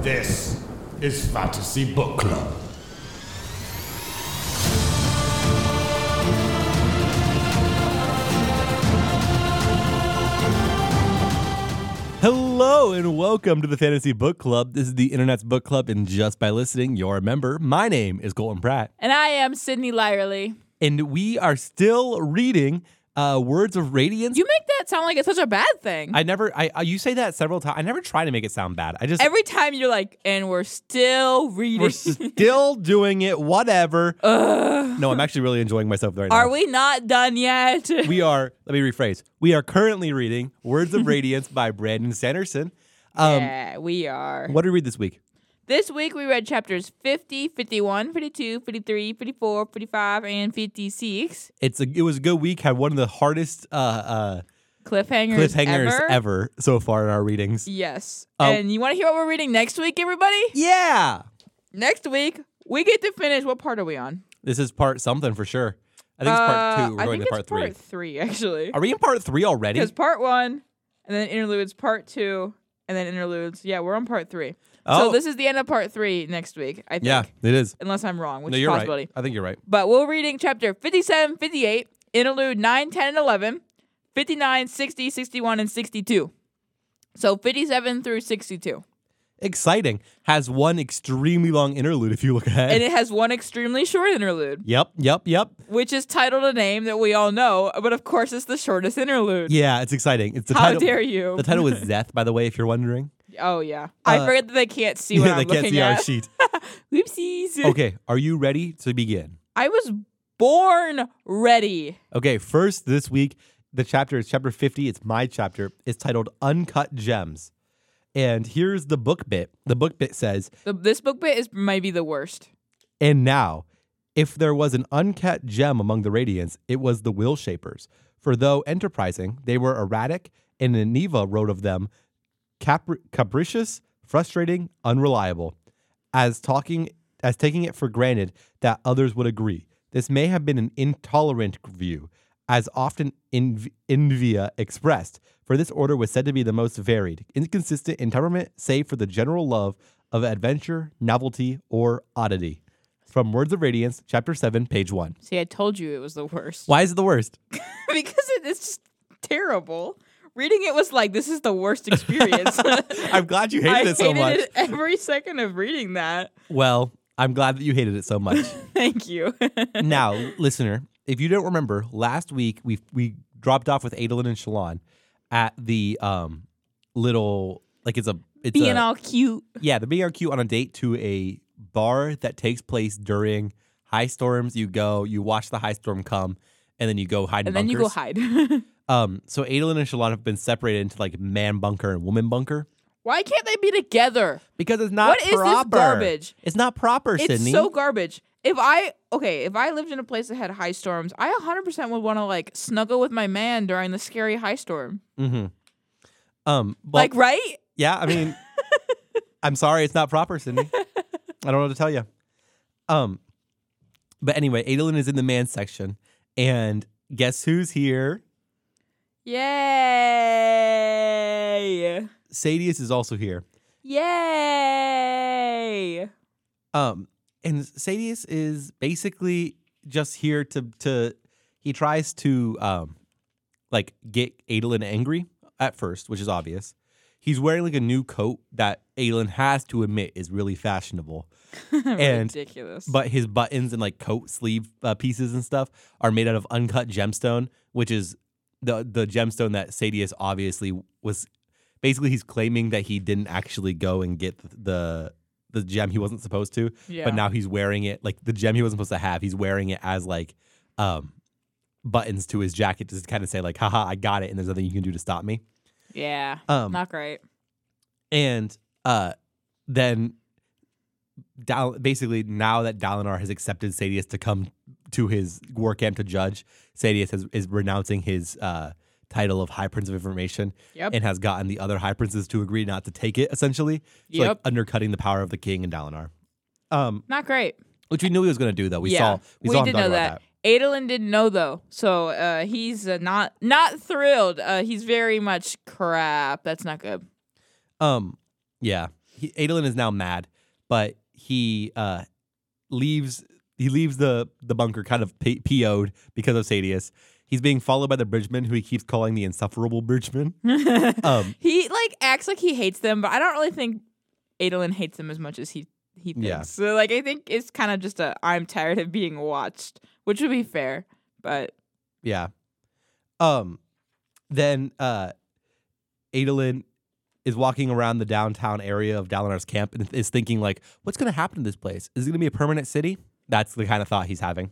This is Fantasy Book Club. Hello and welcome to the Fantasy Book Club. This is the Internet's book club, and just by listening, you're a member. My name is Colton Pratt. And I am Sydney Lyerly. And we are still reading Words of Radiance. You make that sound like it's such a bad thing. You say that several times. I never try to make it sound bad. Every time you're like, and we're still reading. We're still doing it, whatever. No, I'm actually really enjoying myself right now. Are we not done yet? Let me rephrase. We are currently reading Words of Radiance by Brandon Sanderson. Yeah, we are. What did we read this week? This week we read chapters 50, 51, 52, 53, 54, 55, and 56. It was a good week. Had one of the hardest Cliffhangers ever so far in our readings. Yes. And you want to hear what we're reading next week, everybody? Yeah. Next week, we get to finish. What part are we on? This is part something for sure. I think it's part 2. We're going to part 3. Part 3, actually. Are we in part 3 already? Because part 1, and then interludes, part 2, and then interludes. Yeah, we're on part 3. Oh. So this is the end of part 3 next week, I think. Yeah, it is. Unless I'm wrong, which No, is a you're possibility. right. I think you're right. But we're reading chapter 57, 58, interlude 9, 10, and 11, 59, 60, 61, and 62. So 57 through 62. Exciting. Has one extremely long interlude if you look ahead. And it has one extremely short interlude. Yep. Which is titled a name that we all know, but of course it's the shortest interlude. Yeah, it's exciting. It's the How title. dare you? The title is Zeth, by the way, if you're wondering. Oh, yeah. I forget that they can't see what I'm they can't looking see at. our sheet. Whoopsies. Okay, are you ready to begin? I was born ready. Okay, first this week, the chapter is chapter 50. It's my chapter. It's titled Uncut Gems. And here's the book bit. The book bit says, This book bit might be the worst. and now, if there was an uncut gem among the Radiants, it was the Will Shapers. For though enterprising, they were erratic, and Neva wrote of them capricious, frustrating, unreliable, as taking it for granted that others would agree. This may have been an intolerant view, as often Envia expressed, for this order was said to be the most varied, inconsistent in temperament, save for the general love of adventure, novelty, or oddity. From Words of Radiance, Chapter 7, page 1. See, I told you it was the worst. Why is it the worst? Because it's just terrible. Reading it was like, this is the worst experience. I'm glad you hated it so much. I hated it every second of reading that. Well, I'm glad that you hated it so much. Thank you. Now, listener, if you don't remember, last week we dropped off with Adolin and Shalon at the little, like it's being all cute. Yeah, the being all cute on a date to a bar that takes place during high storms. You go, you watch the high storm come, and then you go hide in bunkers. And then you go hide. So Adolin and Shalon have been separated into like man bunker and woman bunker. Why can't they be together? Because it's not What proper. is this garbage? It's not proper, It's Sydney. so garbage. If I lived in a place that had high storms, I 100% would want to like snuggle with my man during the scary high storm. Mm-hmm. Well, Like, right? yeah, I mean, I'm sorry, it's not proper, Sydney. I don't know what to tell you. But anyway, Adolin is in the man section, and guess who's here? Yay! Sadius is also here. Yay! And Sadius is basically just here to he tries to like get Adolin angry at first, which is obvious. He's wearing like a new coat that Adolin has to admit is really fashionable. And ridiculous. But his buttons and like coat sleeve pieces and stuff are made out of uncut gemstone, which is the gemstone that Sadius obviously was. Basically, he's claiming that he didn't actually go and get the gem he wasn't supposed to, but now he's wearing it like the gem he wasn't supposed to have. He's wearing it as like buttons to his jacket to kind of say like, "Haha, I got it," and there's nothing you can do to stop me. Yeah, not great. And then basically now that Dalinar has accepted Sadius to come to his war camp to judge, Sadius is renouncing his title of High Prince of Information and has gotten the other High Princes to agree not to take it, essentially. So like undercutting the power of the king and Dalinar. Not great. Which we knew he was going to do, though. We saw him did talk know about that. Adolin didn't know, though. So he's not thrilled. He's very much crap. That's not good. Yeah. Adolin is now mad, but he leaves the bunker kind of PO'd because of Sadius. He's being followed by the Bridgeman, who he keeps calling the insufferable Bridgeman. He like acts like he hates them, but I don't really think Adolin hates them as much as he thinks. Yeah. So like I think it's kind of just I'm tired of being watched, which would be fair, but Yeah. Then Adolin is walking around the downtown area of Dalinar's camp and is thinking like, what's going to happen to this place? Is it going to be a permanent city? That's the kind of thought he's having.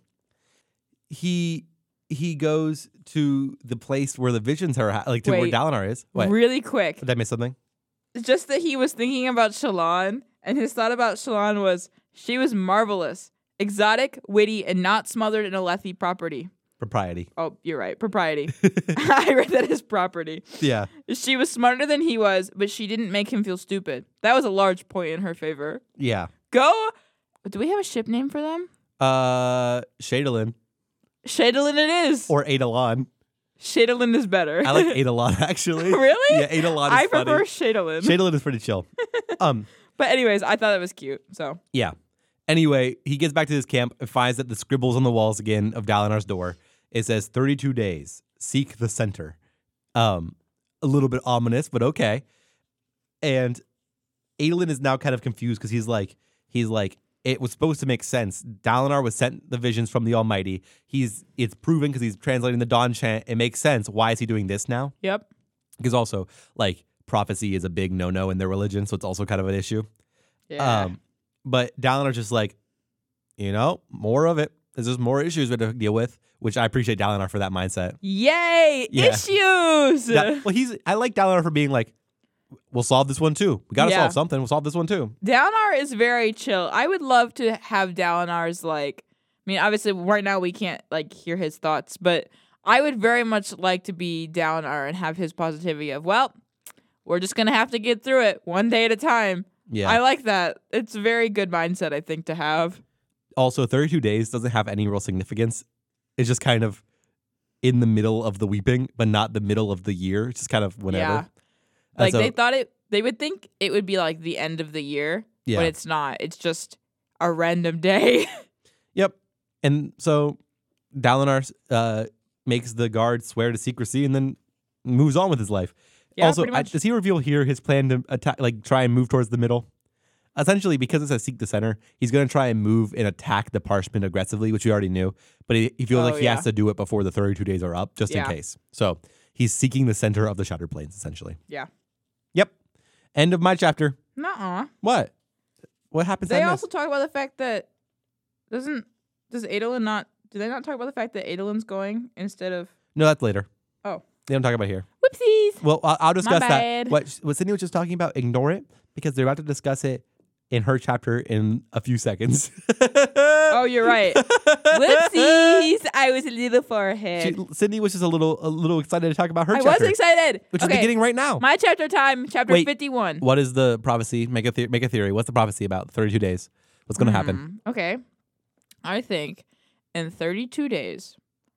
He goes to the place where the visions are, like to where Wait. Dalinar is. What? really quick, Did I miss something? it's just that he was thinking about Shallan, and his thought about Shallan was she was marvelous, exotic, witty, and not smothered in a Lethe property. Propriety. Oh, you're right. Propriety. I read that as property. Yeah. She was smarter than he was, but she didn't make him feel stupid. That was a large point in her favor. Yeah. Go. Do we have a ship name for them? Shadolin. Shadolin it is. Or Adolon. Shadolin is better. I like Adolon, actually. Really? Yeah, Adolon is I funny. prefer Shadolin. Shadolin is pretty chill. But anyways, I thought that was cute. So Yeah. Anyway, he gets back to his camp and finds that the scribbles on the walls again of Dalinar's door. It says 32 days. Seek the center. A little bit ominous, but okay. And Adolin is now kind of confused because he's like, it was supposed to make sense. Dalinar was sent the visions from the Almighty. It's proven because he's translating the Dawn chant. It makes sense. Why is he doing this now? yep. Because also, like, prophecy is a big no-no in their religion, so it's also kind of an issue. Yeah. But Dalinar's just like, more of it. There's just more issues we have to deal with, which I appreciate Dalinar for that mindset. Yay! Yeah. Issues. I like Dalinar for being like, we'll solve this one too. We got to Yeah. solve something. We'll solve this one too. Dalinar is very chill. I would love to have Dalinar's obviously right now we can't hear his thoughts, but I would very much like to be Dalinar and have his positivity of, well, we're just gonna have to get through it one day at a time. Yeah. I like that. It's a very good mindset, I think, to have. Also, 32 days doesn't have any real significance. It's just kind of in the middle of the weeping, but not the middle of the year. It's just kind of whenever. Yeah. So- They would think it would be like the end of the year, Yeah. but it's not. It's just a random day. Yep. And so Dalinar makes the guard swear to secrecy and then moves on with his life. Yeah, also, pretty much. does he reveal here his plan to attack, try and move towards the middle? Essentially, because it says seek the center, he's going to try and move and attack the Parchment aggressively, which we already knew. But he feels like he has to do it before the 32 days are up, just in Yeah. case. So he's seeking the center of the Shattered Plains, essentially. Yeah. Yep. End of my chapter. Nuh-uh. What? What happens? They on also this? talk about the fact that does Adolin not? Do they not talk about the fact that Adolin's going instead of? No, that's later. Oh, They don't talk about it here. whoopsies. Well, I'll discuss that. bad. What Sydney was just talking about, ignore it because they're about to discuss it in her chapter in a few seconds. Oh, you're right. Whoopsies. I was a little far ahead. Sydney was just a little excited to talk about her I chapter, was excited. which Okay. is beginning right now. My chapter time, chapter Wait. 51. What is the prophecy? Make a theory. What's the prophecy about? 32 days. What's going to happen? Okay. I think in 32 days,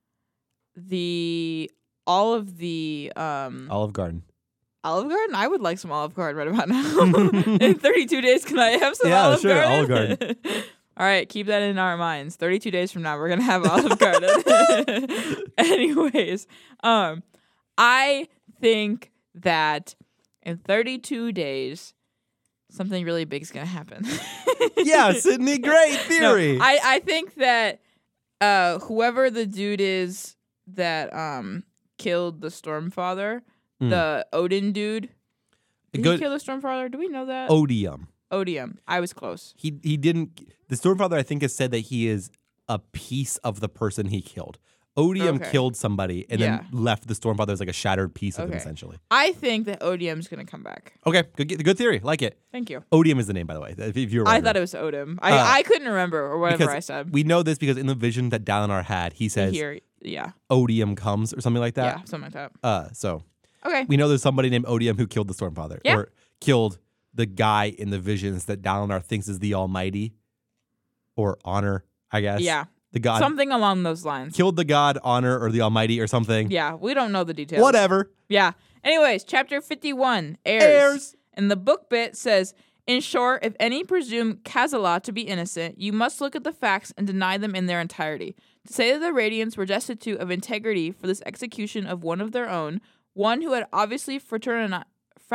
all of the Olive Garden. Olive Garden? I would like some Olive Garden right about now. In 32 days, can I have some Yeah, Olive sure, Garden? Olive Garden. All right, keep that in our minds. 32 days from now, we're going to have Olive Garden. Anyways, I think that in 32 days, something really big is going to happen. Yeah, Sydney, great theory. No, I think that whoever the dude is that killed the Stormfather, the Odin dude. Did he kill the Stormfather? Do we know that? Odium. Odium. I was close. He didn't. The Stormfather, I think, has said that he is a piece of the person he killed. Odium Okay. killed somebody and Yeah. then left the Stormfather as like a shattered piece of him, Okay. essentially. I think that Odium's going to come back. Okay, good theory. Like it. Thank you. Odium is the name, by the way. If you're I wondering. thought it was Odin. I couldn't remember or whatever Because I said. we know this because in the vision that Dalinar had, he says Here, yeah. Odium comes or something like that. Yeah, something like that. So Okay. we know there's somebody named Odium who killed the Stormfather. Yeah. Or killed the guy in the visions that Dalinar thinks is the Almighty. Or Honor, I guess. Yeah. The god. Something along those lines. Killed the god, Honor, or the Almighty or something. Yeah, we don't know the details. Whatever. Yeah. Anyways, chapter 51 Heirs. And the book bit says, In short, if any presume Kazala to be innocent, you must look at the facts and deny them in their entirety. To say that the Radiants were destitute of integrity for this execution of one of their own, one who had obviously fraternized.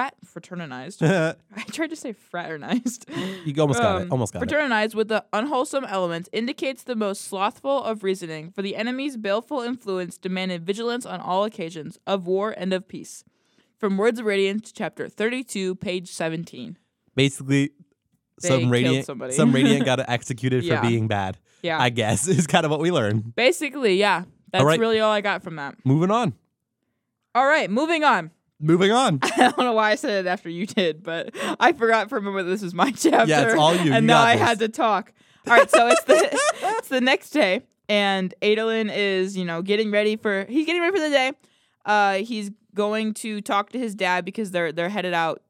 I tried to say fraternized. You almost got it. Almost got it. Fraternized with the unwholesome elements indicates the most slothful of reasoning, for the enemy's baleful influence demanded vigilance on all occasions, of war and of peace. From Words of Radiance, chapter 32, page 17. Basically, some Radiant got executed for being bad. Yeah. I guess is kind of what we learned. Basically, yeah. That's really all I got from that. Moving on. All right, moving on. I don't know why I said it after you did, but I forgot to remember this was my chapter. Yeah, it's all you. And you now I this. had to talk. All right, so it's the next day, and Adolin is getting ready for the day. He's going to talk to his dad because they're headed out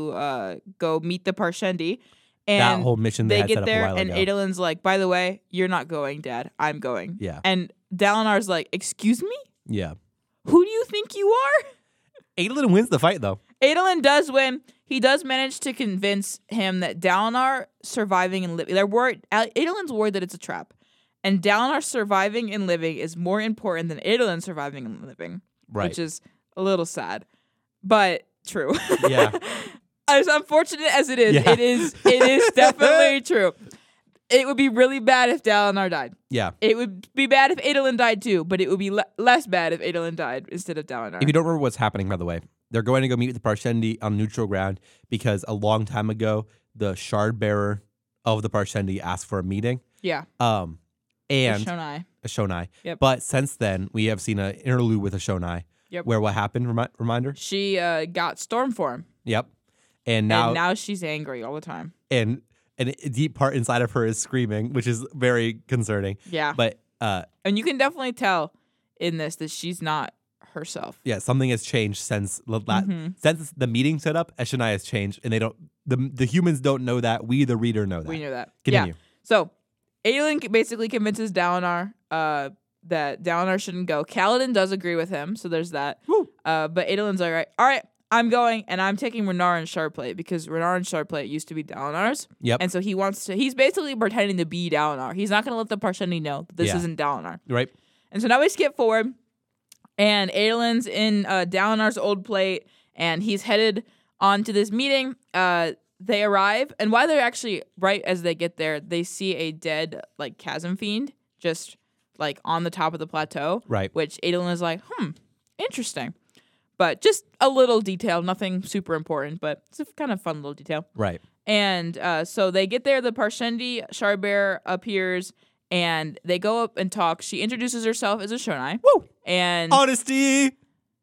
to go meet the Parshendi. And that whole mission they get set there, up a while and ago. Adolin's like, "By the way, you're not going, Dad. I'm going." Yeah. And Dalinar's like, "Excuse me? Yeah. Who do you think you are?" Adolin wins the fight, though. Adolin does win. He does manage to convince him that Dalinar surviving and living. Adolin's worried that it's a trap, and Dalinar surviving and living is more important than Adolin surviving and living, Right. which is a little sad, but true. Yeah. As unfortunate as it is, Yeah. it is definitely true. It would be really bad if Dalinar died. Yeah. It would be bad if Adolin died too, but it would be less bad if Adolin died instead of Dalinar. If you don't remember what's happening, by the way, they're going to go meet with the Parshendi on neutral ground because a long time ago, the shard bearer of the Parshendi asked for a meeting. Yeah. And Shonai. Shonai. Yep. But since then, we have seen an interlude with a Shonai. Yep. Where what happened? Reminder. She got Stormform. Yep. And now she's angry all the time. And a deep part inside of her is screaming, which is very concerning. Yeah. But and you can definitely tell in this that she's not herself. Yeah, something has changed since since the meeting set up. Shonai has changed, and they don't. The humans don't know that. We, the reader, know that. We know that. Continue. Yeah. So Adolin basically convinces Dalinar that Dalinar shouldn't go. Kaladin does agree with him, so there's that. Woo. But Adolin's like, all right, I'm going, and I'm taking Renarin's Shardplate because Renarin's Shardplate used to be Dalinar's. Yep. And so he's basically pretending to be Dalinar. He's not going to let the Parshendi know that this isn't Dalinar. Right. And so now we skip forward, and Adolin's in Dalinar's old plate, and he's headed on to this meeting. They arrive, and while they're actually, right as they get there, they see a dead, chasm fiend just, on the top of the plateau. Right. Which Adolin is like, interesting. But just a little detail, nothing super important, but it's a kind of fun little detail. Right. And so they get there, the Parshendi Shardbearer appears, and they go up and talk. She introduces herself as a Shonai. Woo! And Honesty!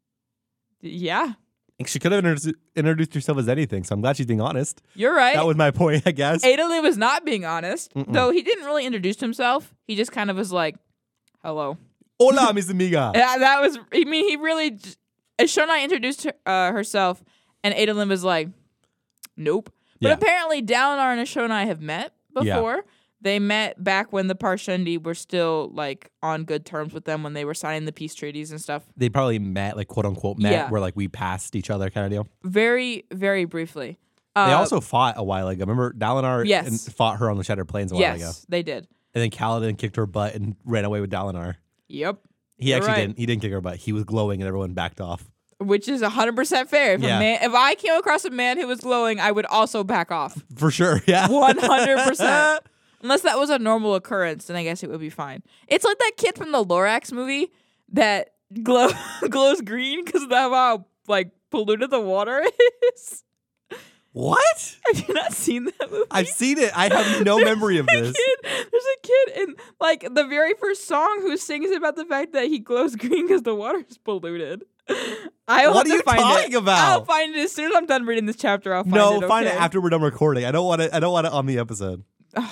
Yeah. She could have introduced herself as anything, so I'm glad she's being honest. You're right. That was my point, I guess. Adolin was not being honest, though he didn't really introduce himself. He just kind of was like, hello. Hola, mis amiga. That was, he really... Shonai introduced herself, and Adolin was like, nope. But apparently Dalinar and Shonai have met before. Yeah. They met back when the Parshendi were still, on good terms with them when they were signing the peace treaties and stuff. They probably met, quote-unquote met, where, we passed each other kind of deal. Very, very briefly. They also fought a while ago. Remember, Dalinar fought her on the Shattered Plains a while ago. Yes, they did. And then Kaladin kicked her butt and ran away with Dalinar. Yep. He actually didn't. He didn't kick her butt. He was glowing and everyone backed off. Which is 100% fair. If I came across a man who was glowing, I would also back off. For sure, yeah. 100%. Unless that was a normal occurrence, then I guess it would be fine. It's like that kid from the Lorax movie that glows green because of how polluted the water is. What? Have you not seen that movie? I've seen it. I have no memory of this. There's a kid in the very first song who sings about the fact that he glows green because the water is polluted. What are you talking about? I'll find it as soon as I'm done reading this chapter. I'll find it. No, find it after we're done recording. I don't want it on the episode.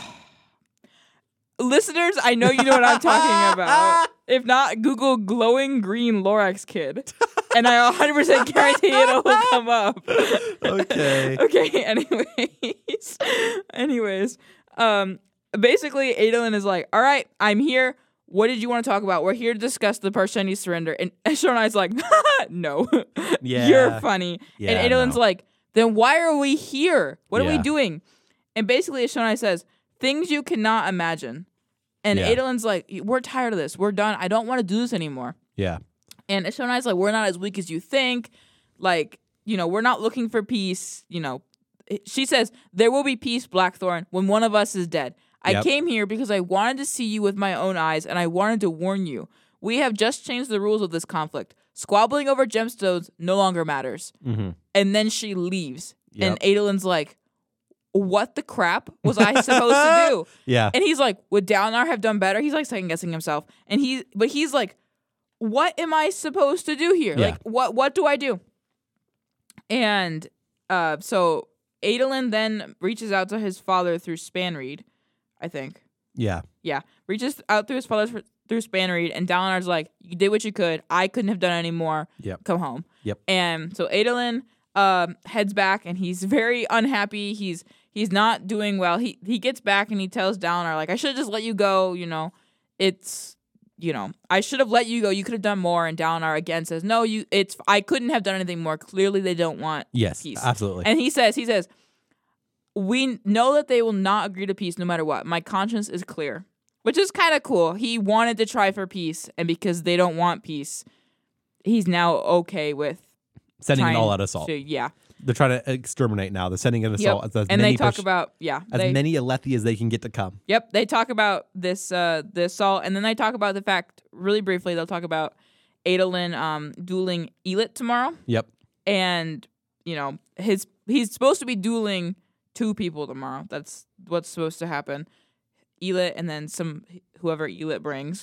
Listeners, I know you know what I'm talking about. If not, Google glowing green Lorax kid. And I 100% guarantee it'll come up. Okay. Okay, anyways. Basically, Adolin is like, all right, I'm here. What did you want to talk about? We're here to discuss the Parshendi surrender. And Shonai's like, no. Yeah. You're funny. Yeah, and Adolin's like, then why are we here? What are we Yeah. doing? And basically, Shonai says, things you cannot imagine. And Yeah. Adolin's like, we're tired of this. We're done. I don't want to do this anymore. Yeah. And Shonai's like, we're not as weak as you think. Like, we're not looking for peace. She says, there will be peace, Blackthorn, when one of us is dead. I Yep. came here because I wanted to see you with my own eyes, and I wanted to warn you. We have just changed the rules of this conflict. Squabbling over gemstones no longer matters. Mm-hmm. And then she leaves. Yep. And Adolin's like, what the crap was I supposed to do? Yeah. And he's like, would Dalinar have done better? He's like second guessing himself. And he's like, what am I supposed to do here? Yeah. Like, what do I do? And so Adolin then reaches out to his father through Spanreed, I think. Yeah. Yeah. Reaches out through his father through Spanreed, and Dalinar's like, you did what you could. I couldn't have done any more. Yep. Come home. Yep. And so Adolin heads back, and he's very unhappy. He's not doing well. He gets back, and he tells Dalinar, like, I should have just let you go. I should have let you go. You could have done more. And Dalinar again says, no, I couldn't have done anything more. Clearly they don't want Yes. peace. Absolutely. And he says, we know that they will not agree to peace no matter what. My conscience is clear, which is kind of cool. He wanted to try for peace, and because they don't want peace, he's now okay with Sending an trying all-out assault. yeah. They're trying to exterminate now. They're sending an assault. As And many they talk about, yeah. as many Alethi as they can get to come. Yep, they talk about this the assault, and then they talk about the fact, really briefly, they'll talk about Adolin dueling Elit tomorrow. Yep. And, he's supposed to be dueling 2 people tomorrow. That's what's supposed to happen. Elit and then whoever Elit brings.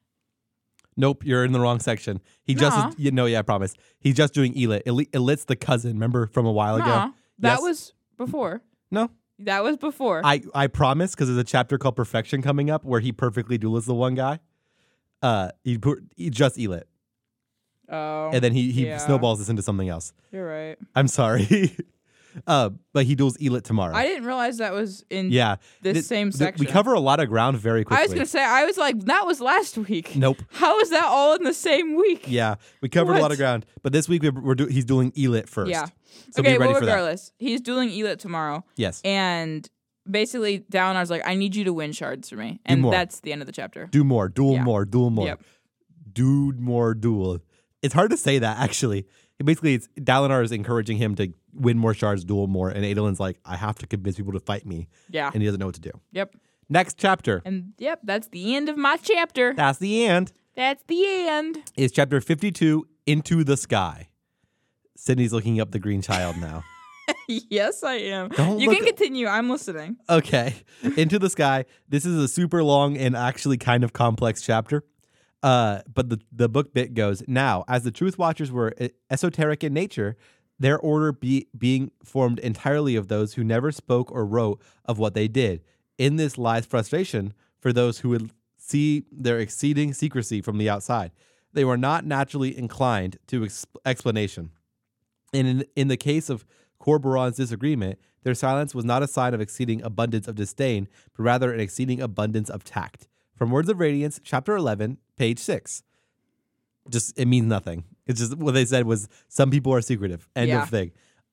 Nope, you're in the wrong section. He just I promise. He's just doing Elit. Elit's the cousin, remember from a while ago? That Yes. was before. No. That was before. I promise, because there's a chapter called Perfection coming up where he perfectly duels the one guy. He just Elit. Oh. And then he yeah. snowballs this into something else. You're right. I'm sorry. But he duels Elit tomorrow. I didn't realize that was in yeah. this same section. We cover a lot of ground very quickly. I was going to say, I was like, that was last week. Nope. How is that all in the same week? Yeah, we covered a lot What? of ground. But this week he's dueling Elit first. Yeah. So Okay, be ready well, for that. regardless, he's dueling Elit tomorrow. Yes. And basically, Dalinar's like, I need you to win shards for me. And more. that's the end of the chapter. Do more. Duel Yeah. more. Duel more. Yep. Do more. Duel. It's hard to say that, actually. Basically, Dalinar is encouraging him to win more shards, duel more, and Adolin's like, I have to convince people to fight me. Yeah. And he doesn't know what to do. Yep. Next chapter. And yep, that's the end of my chapter. That's the end. That's the end. Is chapter 52, Into the Sky. Sydney's looking up the Green Child now. Yes, I am. Don't You look can continue. I'm listening. Okay. Into the Sky. This is a super long and actually kind of complex chapter. But the book bit goes, now, as the Truth Watchers were esoteric in nature, their order being formed entirely of those who never spoke or wrote of what they did. In this lies frustration for those who would see their exceeding secrecy from the outside. They were not naturally inclined to explanation. And in the case of Corboron's disagreement, their silence was not a sign of exceeding abundance of disdain, but rather an exceeding abundance of tact. From Words of Radiance, chapter 11, page 6. Just, it means nothing. It's just what they said was some people are secretive. End Yeah. of thing.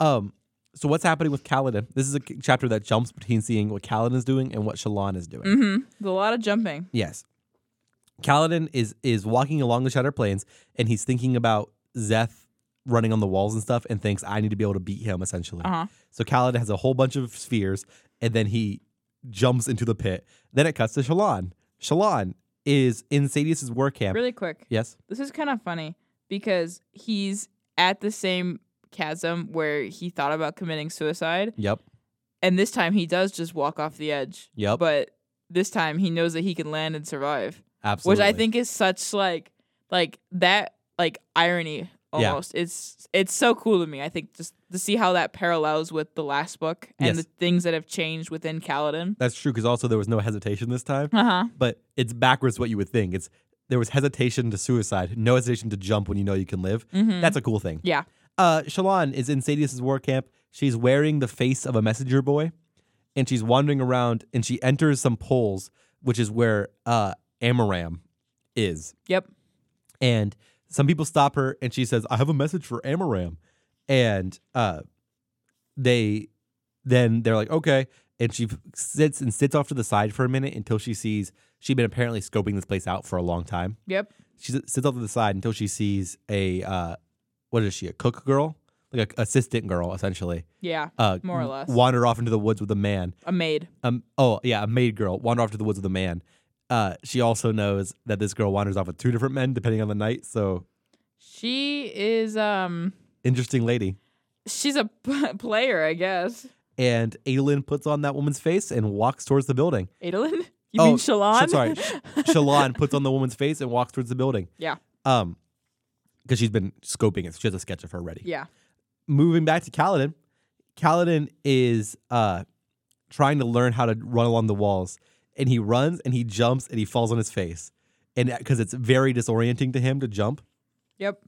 So what's happening with Kaladin? This is a chapter that jumps between seeing what Kaladin is doing and what Shallan is doing. Mm-hmm. There's a lot of jumping. Yes. Kaladin is walking along the Shattered Plains, and he's thinking about Szeth running on the walls and stuff, and thinks, I need to be able to beat him, essentially. Uh-huh. So Kaladin has a whole bunch of spheres, and then he jumps into the pit. Then it cuts to Shallan. Shallan is in Sadis's war camp. Really quick. Yes. This is kind of funny because he's at the same chasm where he thought about committing suicide. Yep. And this time he does just walk off the edge. Yep. But this time he knows that he can land and survive. Absolutely. Which I think is such like that irony almost. It's so cool to me. I think just to see how that parallels with the last book and Yes. the things that have changed within Kaladin. That's true, because also there was no hesitation this time. Uh-huh. But it's backwards what you would think. There was hesitation to suicide, no hesitation to jump when you know you can live. Mhm. That's a cool thing. Yeah. Shallan is in Sadis's war camp. She's wearing the face of a messenger boy, and she's wandering around, and she enters some poles, which is where Amaram is. Yep. And some people stop her, and she says, I have a message for Amaram. And they're like, okay. And she sits off to the side for a minute until she sees, she'd been apparently scoping this place out for a long time. Yep. She sits off to the side until she sees a, what is she, a cook girl? Like a assistant girl, essentially. Yeah, more or less. Wander off into the woods with a man. A maid. A maid girl. Wander off to the woods with a man. She also knows that this girl wanders off with 2 different men depending on the night. So she is interesting lady. She's a player, I guess. And Adolin puts on that woman's face and walks towards the building. Adolin? You mean Shallan? Sorry, Shallan puts on the woman's face and walks towards the building. Yeah. Because she's been scoping it. So she has a sketch of her ready. Yeah. Moving back to Kaladin. Kaladin is trying to learn how to run along the walls. And he runs and he jumps and he falls on his face. And because it's very disorienting to him to jump. Yep.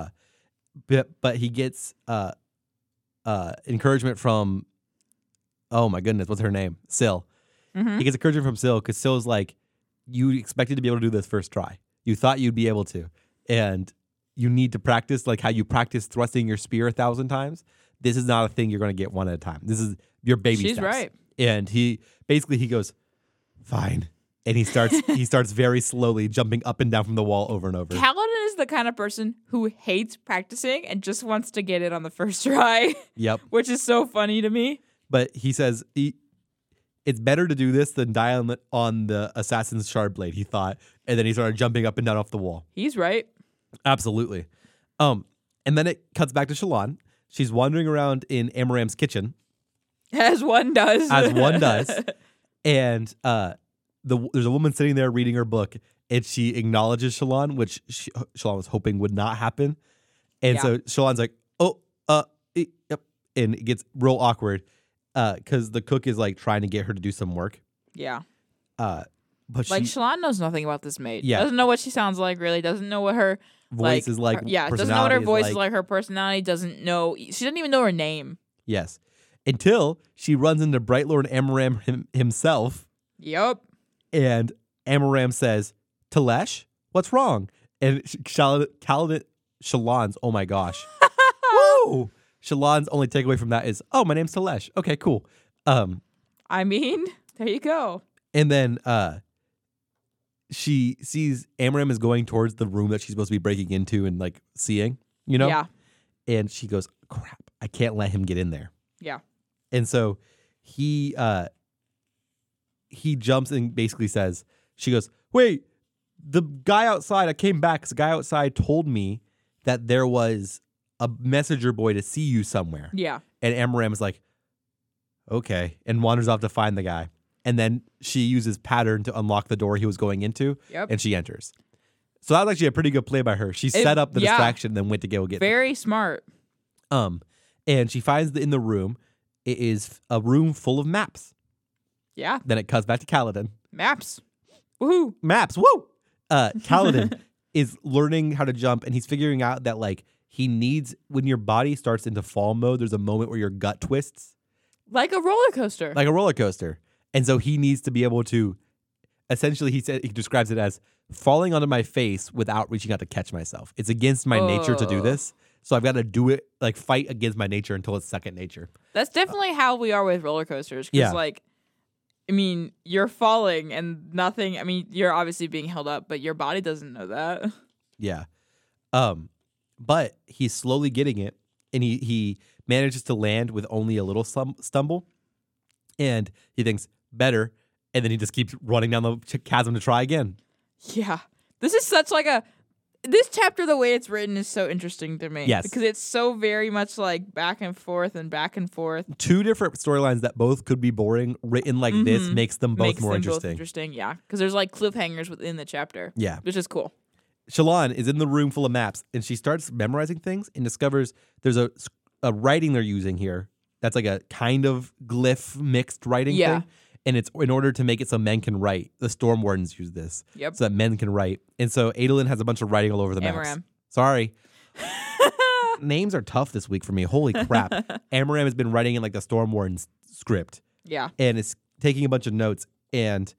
But he gets encouragement from, oh my goodness, what's her name? Syl. Mm-hmm. He gets encouragement from Syl because Syl's like, you expected to be able to do this first try. You thought you'd be able to. And you need to practice like how you practice thrusting your spear 1,000 times. This is not a thing you're going to get one at a time. This is your baby steps. She's right. And he goes, fine. And he starts very slowly jumping up and down from the wall over and over. Kaladin is the kind of person who hates practicing and just wants to get it on the first try. Yep. Which is so funny to me. But he says it's better to do this than die on the assassin's shard blade, he thought. And then he started jumping up and down off the wall. He's right. Absolutely. And then it cuts back to Shallan. She's wandering around in Amaram's kitchen. As one does. And there's a woman sitting there reading her book, and she acknowledges Shallan, which Shallan was hoping would not happen. And so Shallan's like, yep. And it gets real awkward because the cook is like trying to get her to do some work. Yeah. But Shallan knows nothing about this maid. Yeah. Doesn't know what she sounds like, really. Doesn't know what her voice is like. Doesn't know what her voice is like. Her personality doesn't know. She doesn't even know her name. Yes. Until she runs into Brightlord Amaram himself. Yep. And Amaram says, Telesh, what's wrong? And Shallan's, oh my gosh. Woo! Shallan's only takeaway from that is, oh, my name's Telesh. Okay, cool. I mean, there you go. And then she sees Amaram is going towards the room that she's supposed to be breaking into and like seeing, you know? Yeah. And she goes, crap, I can't let him get in there. Yeah. And so he jumps and basically says, she goes, wait, the guy outside, I came back because the guy outside told me that there was a messenger boy to see you somewhere. Yeah. And Amaram is like, okay, and wanders off to find the guy. And then she uses pattern to unlock the door he was going into, and she enters. So that was actually a pretty good play by her. She set up the distraction and then went to go get Very smart. And she finds in the room, it is a room full of maps. Yeah. Then it cuts back to Kaladin. Maps. Woohoo. Maps. Woo! Kaladin is learning how to jump, and he's figuring out that like he needs, when your body starts into fall mode, there's a moment where your gut twists. Like a roller coaster. Like a roller coaster. And so he needs to be able to, essentially he describes it as falling onto my face without reaching out to catch myself. It's against my nature to do this. So I've got to do it, like fight against my nature until it's second nature. That's definitely how we are with roller coasters. Because like, I mean, you're falling and nothing, I mean, you're obviously being held up, but your body doesn't know that. Yeah. But he's slowly getting it, and he manages to land with only a little stumble. And he thinks, better. And then he just keeps running down the chasm to try again. Yeah. This is such like this chapter, the way it's written is so interesting to me. Yes. Because it's so very much like back and forth and back and forth. Two different storylines that both could be boring, written like this makes them both more interesting. Both interesting, yeah. Because there's like cliffhangers within the chapter. Yeah. Which is cool. Shallan is in the room full of maps, and she starts memorizing things and discovers there's a writing they're using here that's like a kind of glyph mixed writing thing. And it's in order to make it so men can write. The Storm Wardens use this. Yep. So that men can write. And so Adolin has a bunch of writing all over the maps. Amaram. Sorry. Names are tough this week for me. Holy crap. Amaram has been writing in like the Storm Wardens script. Yeah. And it's taking a bunch of notes. And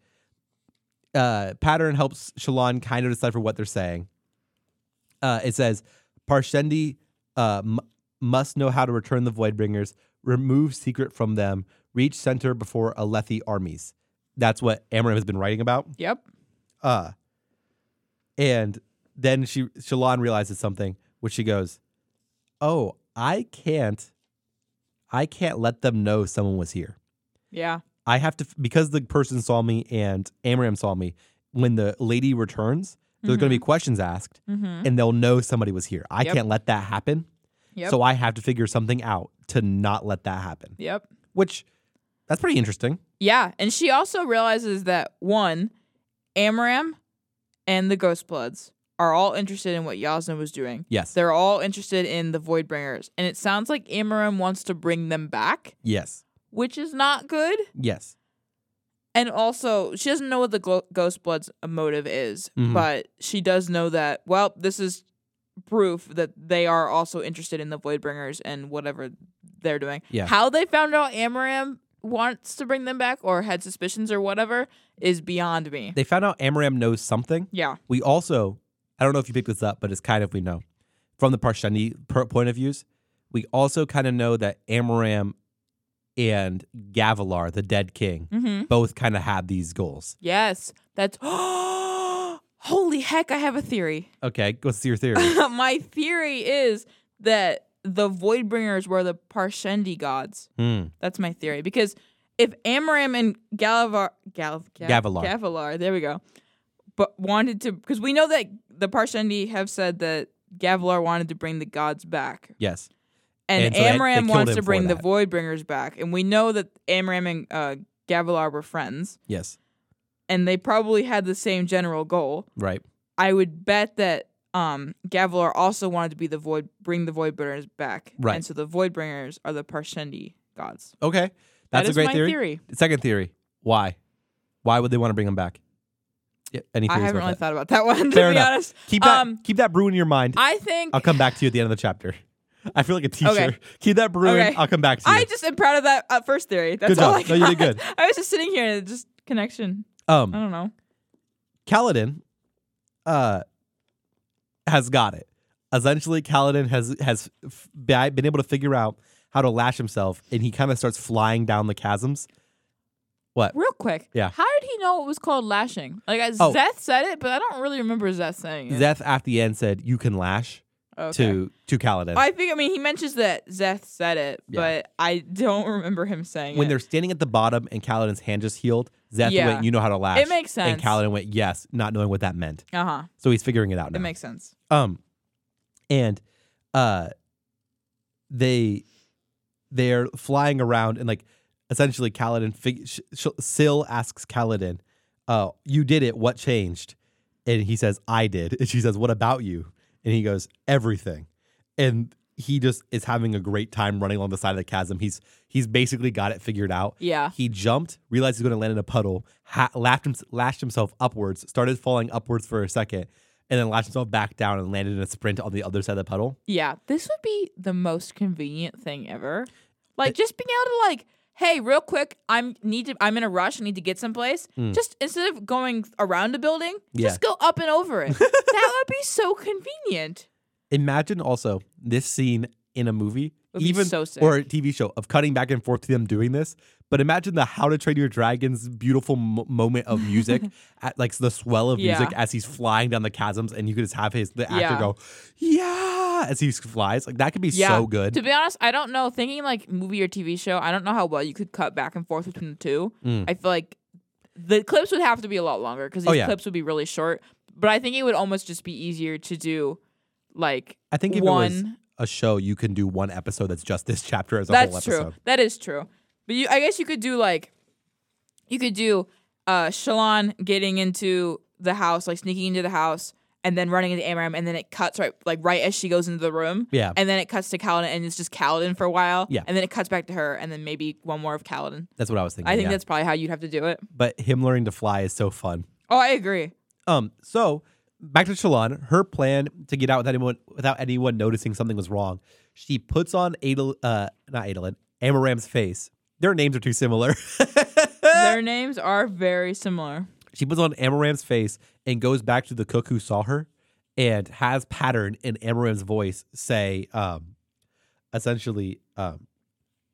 Pattern helps Shallan kind of decipher what they're saying. It says, Parshendi must know how to return the Voidbringers, remove secret from them, reach center before Alethi armies. That's what Amram has been writing about. Yep. And then Shallan realizes something, which she goes, "Oh, I can't let them know someone was here. Yeah. I have to, because the person saw me and Amram saw me, when the lady returns, there's going to be questions asked and they'll know somebody was here. I can't let that happen. Yep. So I have to figure something out to not let that happen." Yep. Which, that's pretty interesting. Yeah. And she also realizes that, one, Amram and the Ghostbloods are all interested in what Yasna was doing. Yes. They're all interested in the Voidbringers. And it sounds like Amram wants to bring them back, Yes. which is not good. Yes. And also, she doesn't know what the Ghostblood's motive is, but she does know that, well, this is proof that they are also interested in the Voidbringers and whatever they're doing. Yeah. How they found out Amram wants to bring them back or had suspicions or whatever is beyond me. They found out Amram knows something. Yeah. We also, I don't know if you picked this up, but it's kind of, we know. From the Parshendi point of views, we also kind of know that Amram and Gavilar, the dead king, both kind of had these goals. Yes. That's... Holy heck, I have a theory. Okay, what's your theory? My theory is that the Voidbringers were the Parshendi gods. That's my theory. Because if Amram and Gavilar, there we go, but wanted to, because we know that the Parshendi have said that Gavilar wanted to bring the gods back. Yes. And so they Amram killed wants him to bring for the that. Voidbringers back. And we know that Amram and Gavilar were friends. Yes. And they probably had the same general goal. Right. I would bet that Gavilar also wanted to be bring the Voidbringers back. Right. And so the Voidbringers are the Parshendi gods. Okay. That's That a is great my theory. Second theory. Why? Why would they want to bring him back? Yeah, any I theories haven't about really that? thought about that one, to Fair be enough. honest. Keep that brewing in your mind. I think I'll come back to you at the end of the chapter. I feel like a teacher. Okay. Keep that brewing. Okay. I'll come back to you. I just am proud of that first theory. That's Good all job. I No, got. you did good. I was just sitting here and just connection. I don't know. Kaladin has got it. Essentially, Kaladin has been able to figure out how to lash himself, and he kind of starts flying down the chasms. What? Real quick. Yeah. How did he know it was called lashing? Like, Oh. Zeth said it, but I don't really remember Zeth saying it. Zeth at the end said, "You can lash Okay. to Kaladin." I mean, he mentions that Zeth said it, Yeah. but I don't remember him saying When it. they're standing at the bottom and Kaladin's hand just healed, Zeth Yeah. went, "You know how to lash." It makes sense. And Kaladin went, "Yes," not knowing what that meant. Uh-huh. So he's figuring it out now. It makes sense. And they're flying around, and like essentially Kaladin Syl asks Kaladin, "You did it, what changed?" And he says, "I did." And she says, "What about you?" And he goes, "Everything." And he just is having a great time running along the side of the chasm. He's basically got it figured out. Yeah. He jumped, realized he was going to land in a puddle, lashed himself upwards, started falling upwards for a second, and then lashed himself back down and landed in a sprint on the other side of the puddle. Yeah. This would be the most convenient thing ever. Like, just being able to, like, hey, real quick, I'm in a rush, I need to get someplace. Just instead of going around a building, just go up and over it. That would be so convenient. Imagine also this scene in a movie, Would be even so sick. or a TV show, of cutting back and forth to them doing this. But imagine the How to Train Your Dragon's beautiful moment of music, at like the swell of music as he's flying down the chasms, and you could just have the actor go, "Yeah," as he flies. Like that could be so good. To be honest, I don't know. Thinking like movie or TV show, I don't know how well you could cut back and forth between the two. I feel like the clips would have to be a lot longer because these clips would be really short. But I think it would almost just be easier to do like I think if it was a show, you can do one episode that's just this chapter as a whole episode. That's true. That is true. But I guess you could do Shallan getting into the house, like sneaking into the house, and then running into Amram, and then it cuts right as she goes into the room. Yeah. And then it cuts to Kaladin, and it's just Kaladin for a while. Yeah. And then it cuts back to her, and then maybe one more of Kaladin. That's what I was thinking. I think that's probably how you'd have to do it. But him learning to fly is so fun. Oh, I agree. So back to Shallan. Her plan to get out without anyone noticing something was wrong. She puts on Amaram's face. Their names are too similar. Their names are very similar. She puts on Amaram's face and goes back to the cook who saw her and has Pattern in Amaram's voice say, essentially,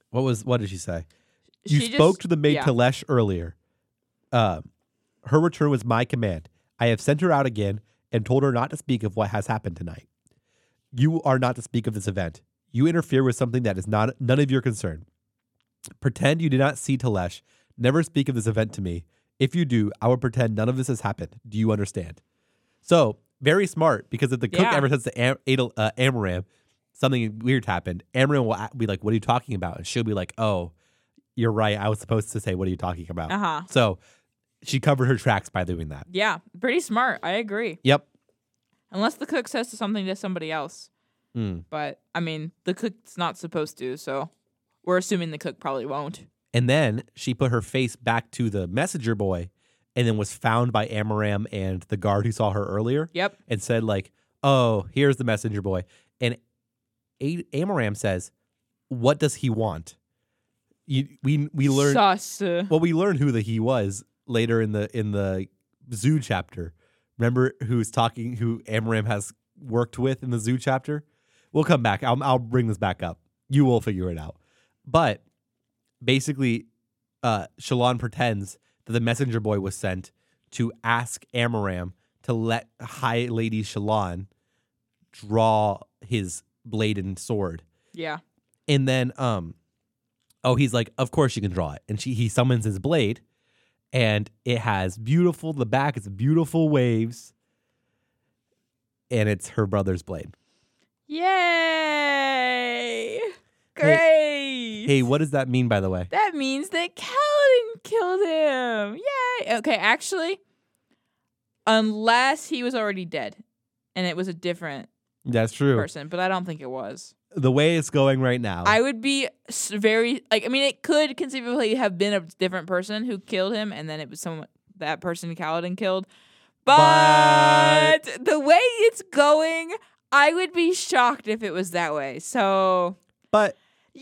What did she say? You She spoke just- to the maid yeah. Telesh earlier. Her return was my command. I have sent her out again and told her not to speak of what has happened tonight. You are not to speak of this event. You interfere with something that is none of your concern. Pretend you did not see Telesh. Never speak of this event to me. If you do, I will pretend none of this has happened. Do you understand? So, very smart, because if the cook Yeah. ever says to Amaram, something weird happened, Amaram will be like, what are you talking about? And she'll be like, oh, you're right. I was supposed to say, what are you talking about? Uh-huh. So, she covered her tracks by doing that. Yeah, pretty smart. I agree. Yep. Unless the cook says something to somebody else. Mm. But, I mean, the cook's not supposed to, so we're assuming the cook probably won't. And then she put her face back to the messenger boy and then was found by Amaram and the guard who saw her earlier. Yep. And said, like, oh, here's the messenger boy. And Amaram says, what does he want? We learned Sus. well, we learned who the he was later in the zoo chapter. Remember who Amaram has worked with in the zoo chapter? We'll come back. I'll bring this back up. You will figure it out. But basically, Shallan pretends that the messenger boy was sent to ask Amaram to let High Lady Shallan draw his blade and sword. Yeah. And then, he's like, of course you can draw it. And he summons his blade, and it has the back is beautiful waves, and it's her brother's blade. Yay! Great. Hey, what does that mean, by the way? That means that Kaladin killed him. Yay! Okay, actually, unless he was already dead, and it was a different That's true. person, but I don't think it was. The way it's going right now. I would be very it could conceivably have been a different person who killed him, and then it was that person Kaladin killed. But the way it's going, I would be shocked if it was that way. So, but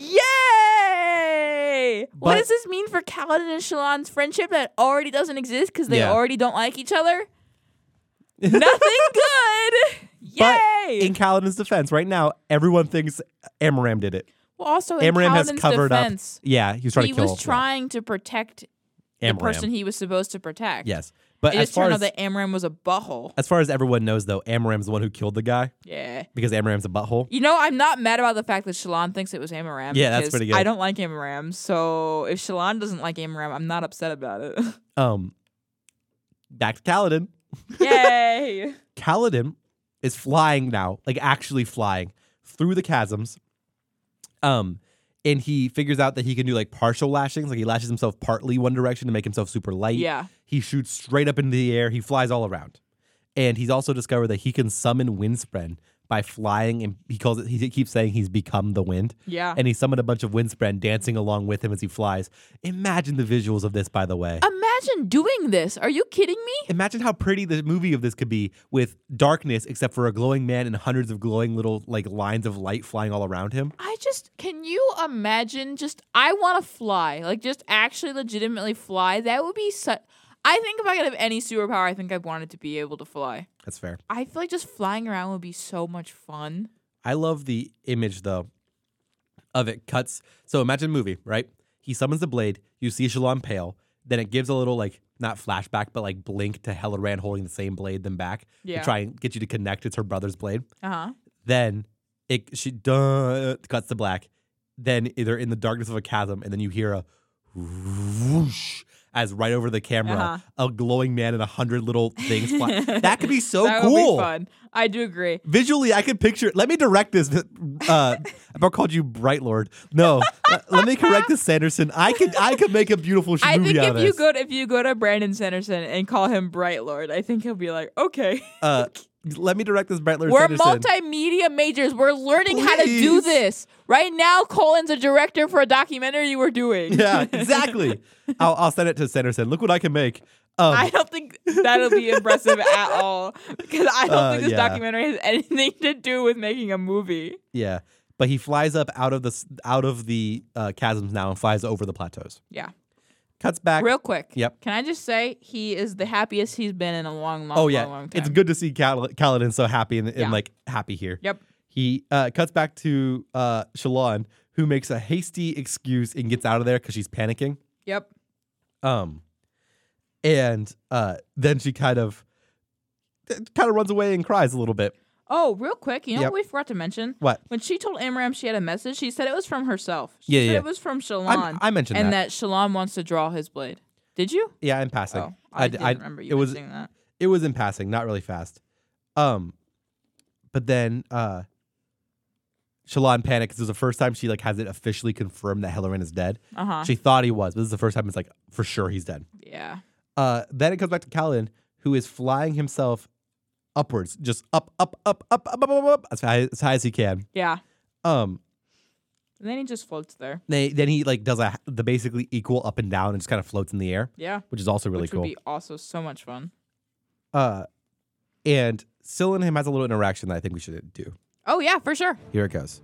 yay! What But- does this mean for Kaladin and Shallan's friendship that already doesn't exist because they Yeah. already don't like each other? Nothing good. But Yay! in Kaladin's defense, right now, everyone thinks Amaram did it. Well, also in Amaram has Kaladin's covered defense, up. Yeah, he was trying he to kill. was trying to protect the Amaram. person he was supposed to protect. Yes, but It as just far turned as out that Amaram was a butthole. everyone knows, though, Amaram's the one who killed the guy Yeah. because Amaram's a butthole. You know, I'm not mad about the fact that Shallan thinks it was Amaram. Yeah, that's because pretty good. I don't like Amaram, so if Shallan doesn't like Amaram, I'm not upset about it. Back to Kaladin. Yay! Kaladin is flying now, like actually flying through the chasms. And he figures out that he can do like partial lashings, like he lashes himself partly one direction to make himself super light. Yeah. He shoots straight up into the air. He flies all around. And he's also discovered that he can summon Windspren by flying, and he keeps saying he's become the wind. Yeah. And he summoned a bunch of Windspren dancing along with him as he flies. Imagine the visuals of this, by the way. Imagine doing this. Are you kidding me? Imagine how pretty the movie of this could be with darkness, except for a glowing man and hundreds of glowing little like lines of light flying all around him. Can you imagine I want to fly, like just actually legitimately fly. That would be I think if I could have any superpower, I think I'd want it to be able to fly. That's fair. I feel like just flying around would be so much fun. I love the image though of it cuts. So imagine a movie, right? He summons the blade. You see Shallan pale. Then it gives a little like not flashback, but like blink to Helleran holding the same blade then back Yeah. to try and get you to connect. It's her brother's blade. Uh-huh. Then she cuts to black. Then they're in the darkness of a chasm, and then you hear a whoosh as right over the camera, a glowing man and 100 little things fly. That could be so That cool. would be fun. I do agree. Visually, I could picture. Let me direct this. I about called you Bright Lord. No, let me correct this, Sanderson. I could make a beautiful I movie think out of this. if you go to Brandon Sanderson and call him Bright Lord, I think he'll be like, okay. Let me direct this, Bright Lord We're Sanderson. multimedia majors. We're learning how to do Please. this. Right now, Colin's a director for a documentary we're doing. Yeah, exactly. I'll send it to Sanderson. Look what I can make. I don't think that'll be impressive at all because I don't think this yeah. documentary has anything to do with making a movie. Yeah, but he flies up out of the chasms now and flies over the plateaus. Yeah. Cuts back. Real quick. Yep. Can I just say he is the happiest he's been in a long, long, Oh yeah, long time. it's good to see Kaladin so happy and Yeah. like happy here. Yep. He cuts back to Shallan, who makes a hasty excuse and gets out of there because she's panicking. Yep. And then she kind of runs away and cries a little bit. Oh, real quick, you know Yep. what we forgot to mention? What? When she told Amram she had a message, she said it was from herself. She Yeah, said yeah. it was from Shalon. I mentioned and that. that Shalon wants to draw his blade. Did you? Yeah, in passing. Oh, I didn't remember you mentioning that. It was in passing, not really fast. But then Shalon panics. This is the first time she has it officially confirmed that Halloran is dead. Uh-huh. She thought he was, but this is the first time it's for sure he's dead. Yeah. Then it comes back to Kaladin, who is flying himself upwards, just up, as high as he can. Yeah. Um, And then he just floats there. then he does the basically equal up and down and just kind of floats in the air, Yeah. which is also really Which cool. would be also so much fun. And Syl and him has a little interaction that I think we should do. Oh, yeah, for sure. Here it goes.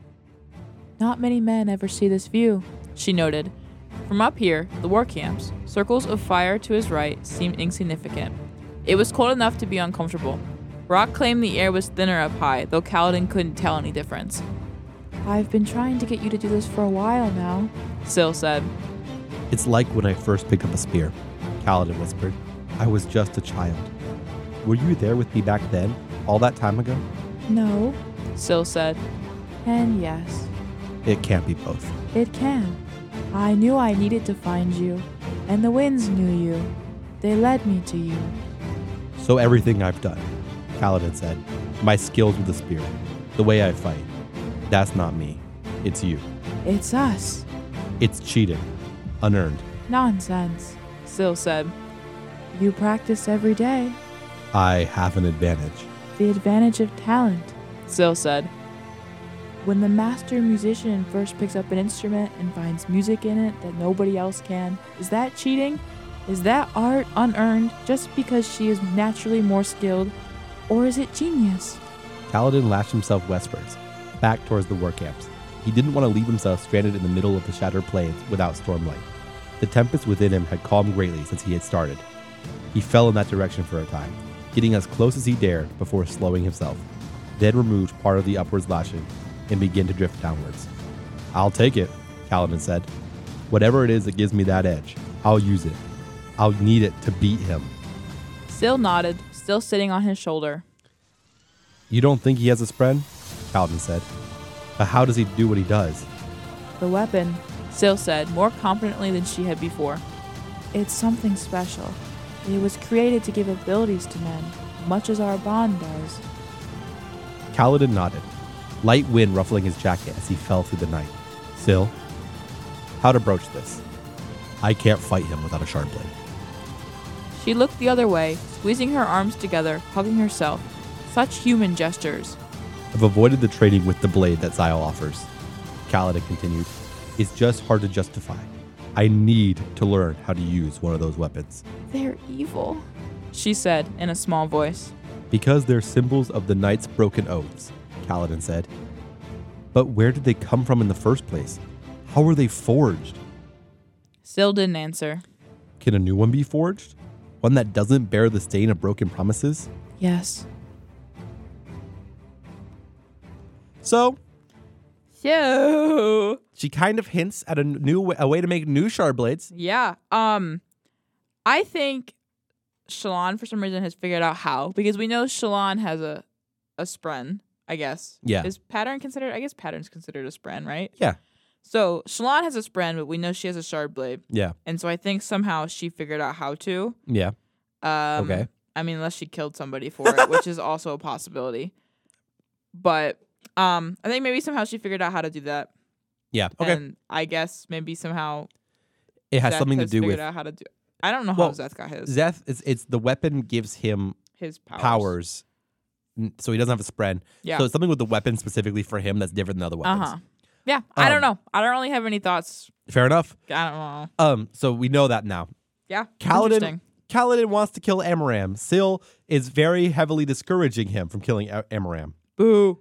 Not many men ever see this view, she noted. From up here, the war camps, circles of fire to his right, seemed insignificant. It was cold enough to be uncomfortable. Rock claimed the air was thinner up high, though Kaladin couldn't tell any difference. I've been trying to get you to do this for a while now, Syl said. It's like when I first picked up a spear, Kaladin whispered. I was just a child. Were you there with me back then, all that time ago? No, Syl said. and yes, It can't be both. it can. I knew I needed to find you, and the winds knew you. They led me to you. So everything I've done, Kaladin said, my skills with the spear, the way I fight, that's not me. It's you. It's us. It's cheating. Unearned. Nonsense. Syl said. You practice every day. I have an advantage. The advantage of talent. Syl said. When the master musician first picks up an instrument and finds music in it that nobody else can, is that cheating? Is that art unearned just because she is naturally more skilled? Or is it genius? Kaladin lashed himself westwards, back towards the war camps. He didn't want to leave himself stranded in the middle of the shattered plains without Stormlight. The tempest within him had calmed greatly since he had started. He fell in that direction for a time, getting as close as he dared before slowing himself, then removed part of the upwards lashing and began to drift downwards. I'll take it, Kaladin said. Whatever it is that gives me that edge, I'll use it. I'll need it to beat him. Syl nodded, still sitting on his shoulder. You don't think he has a spren? Kaladin said. But how does he do what he does? The weapon, Syl said, more confidently than she had before. it's something special. It was created to give abilities to men, much as our bond does. Kaladin nodded, light wind ruffling his jacket as he fell through the night. Syl, how to broach this? I can't fight him without a sharp blade. She looked the other way, squeezing her arms together, hugging herself. Such human gestures. I've avoided the trading with the blade that Zyle offers. Kaladin continued. It's just hard to justify. I need to learn how to use one of those weapons. They're evil. She said in a small voice. Because they're symbols of the Knight's broken oaths, Kaladin said. But where did they come from in the first place? How were they forged? Syl didn't answer. Can a new one be forged? One that doesn't bear the stain of broken promises? Yes. So, So she kind of hints at a way to make new shard blades. yeah. I think Shalon for some reason has figured out how, because we know Shalon has a spren, I guess. Yeah. Is pattern considered? I guess pattern's considered a spren, right? Yeah. So Shalon has a spren, but we know she has a shard blade, Yeah. and so I think somehow she figured out how to. Yeah. Okay. I mean, unless she killed somebody for it, which is also a possibility. But I think maybe somehow she figured out how to do that. Yeah. Okay. And I guess maybe somehow It has Zeth something to has do figured with out how to do. I don't know Well, how Zeth got his Zeth. It's the weapon gives him powers. So he doesn't have a spren. Yeah. So it's something with the weapon specifically for him that's different than other weapons. Yeah. I don't know. I don't really have any thoughts. Fair enough. I don't know. So we know that now. Yeah. Kaladin wants to kill Amaram. Syl is very heavily discouraging him from killing Amaram. Boo.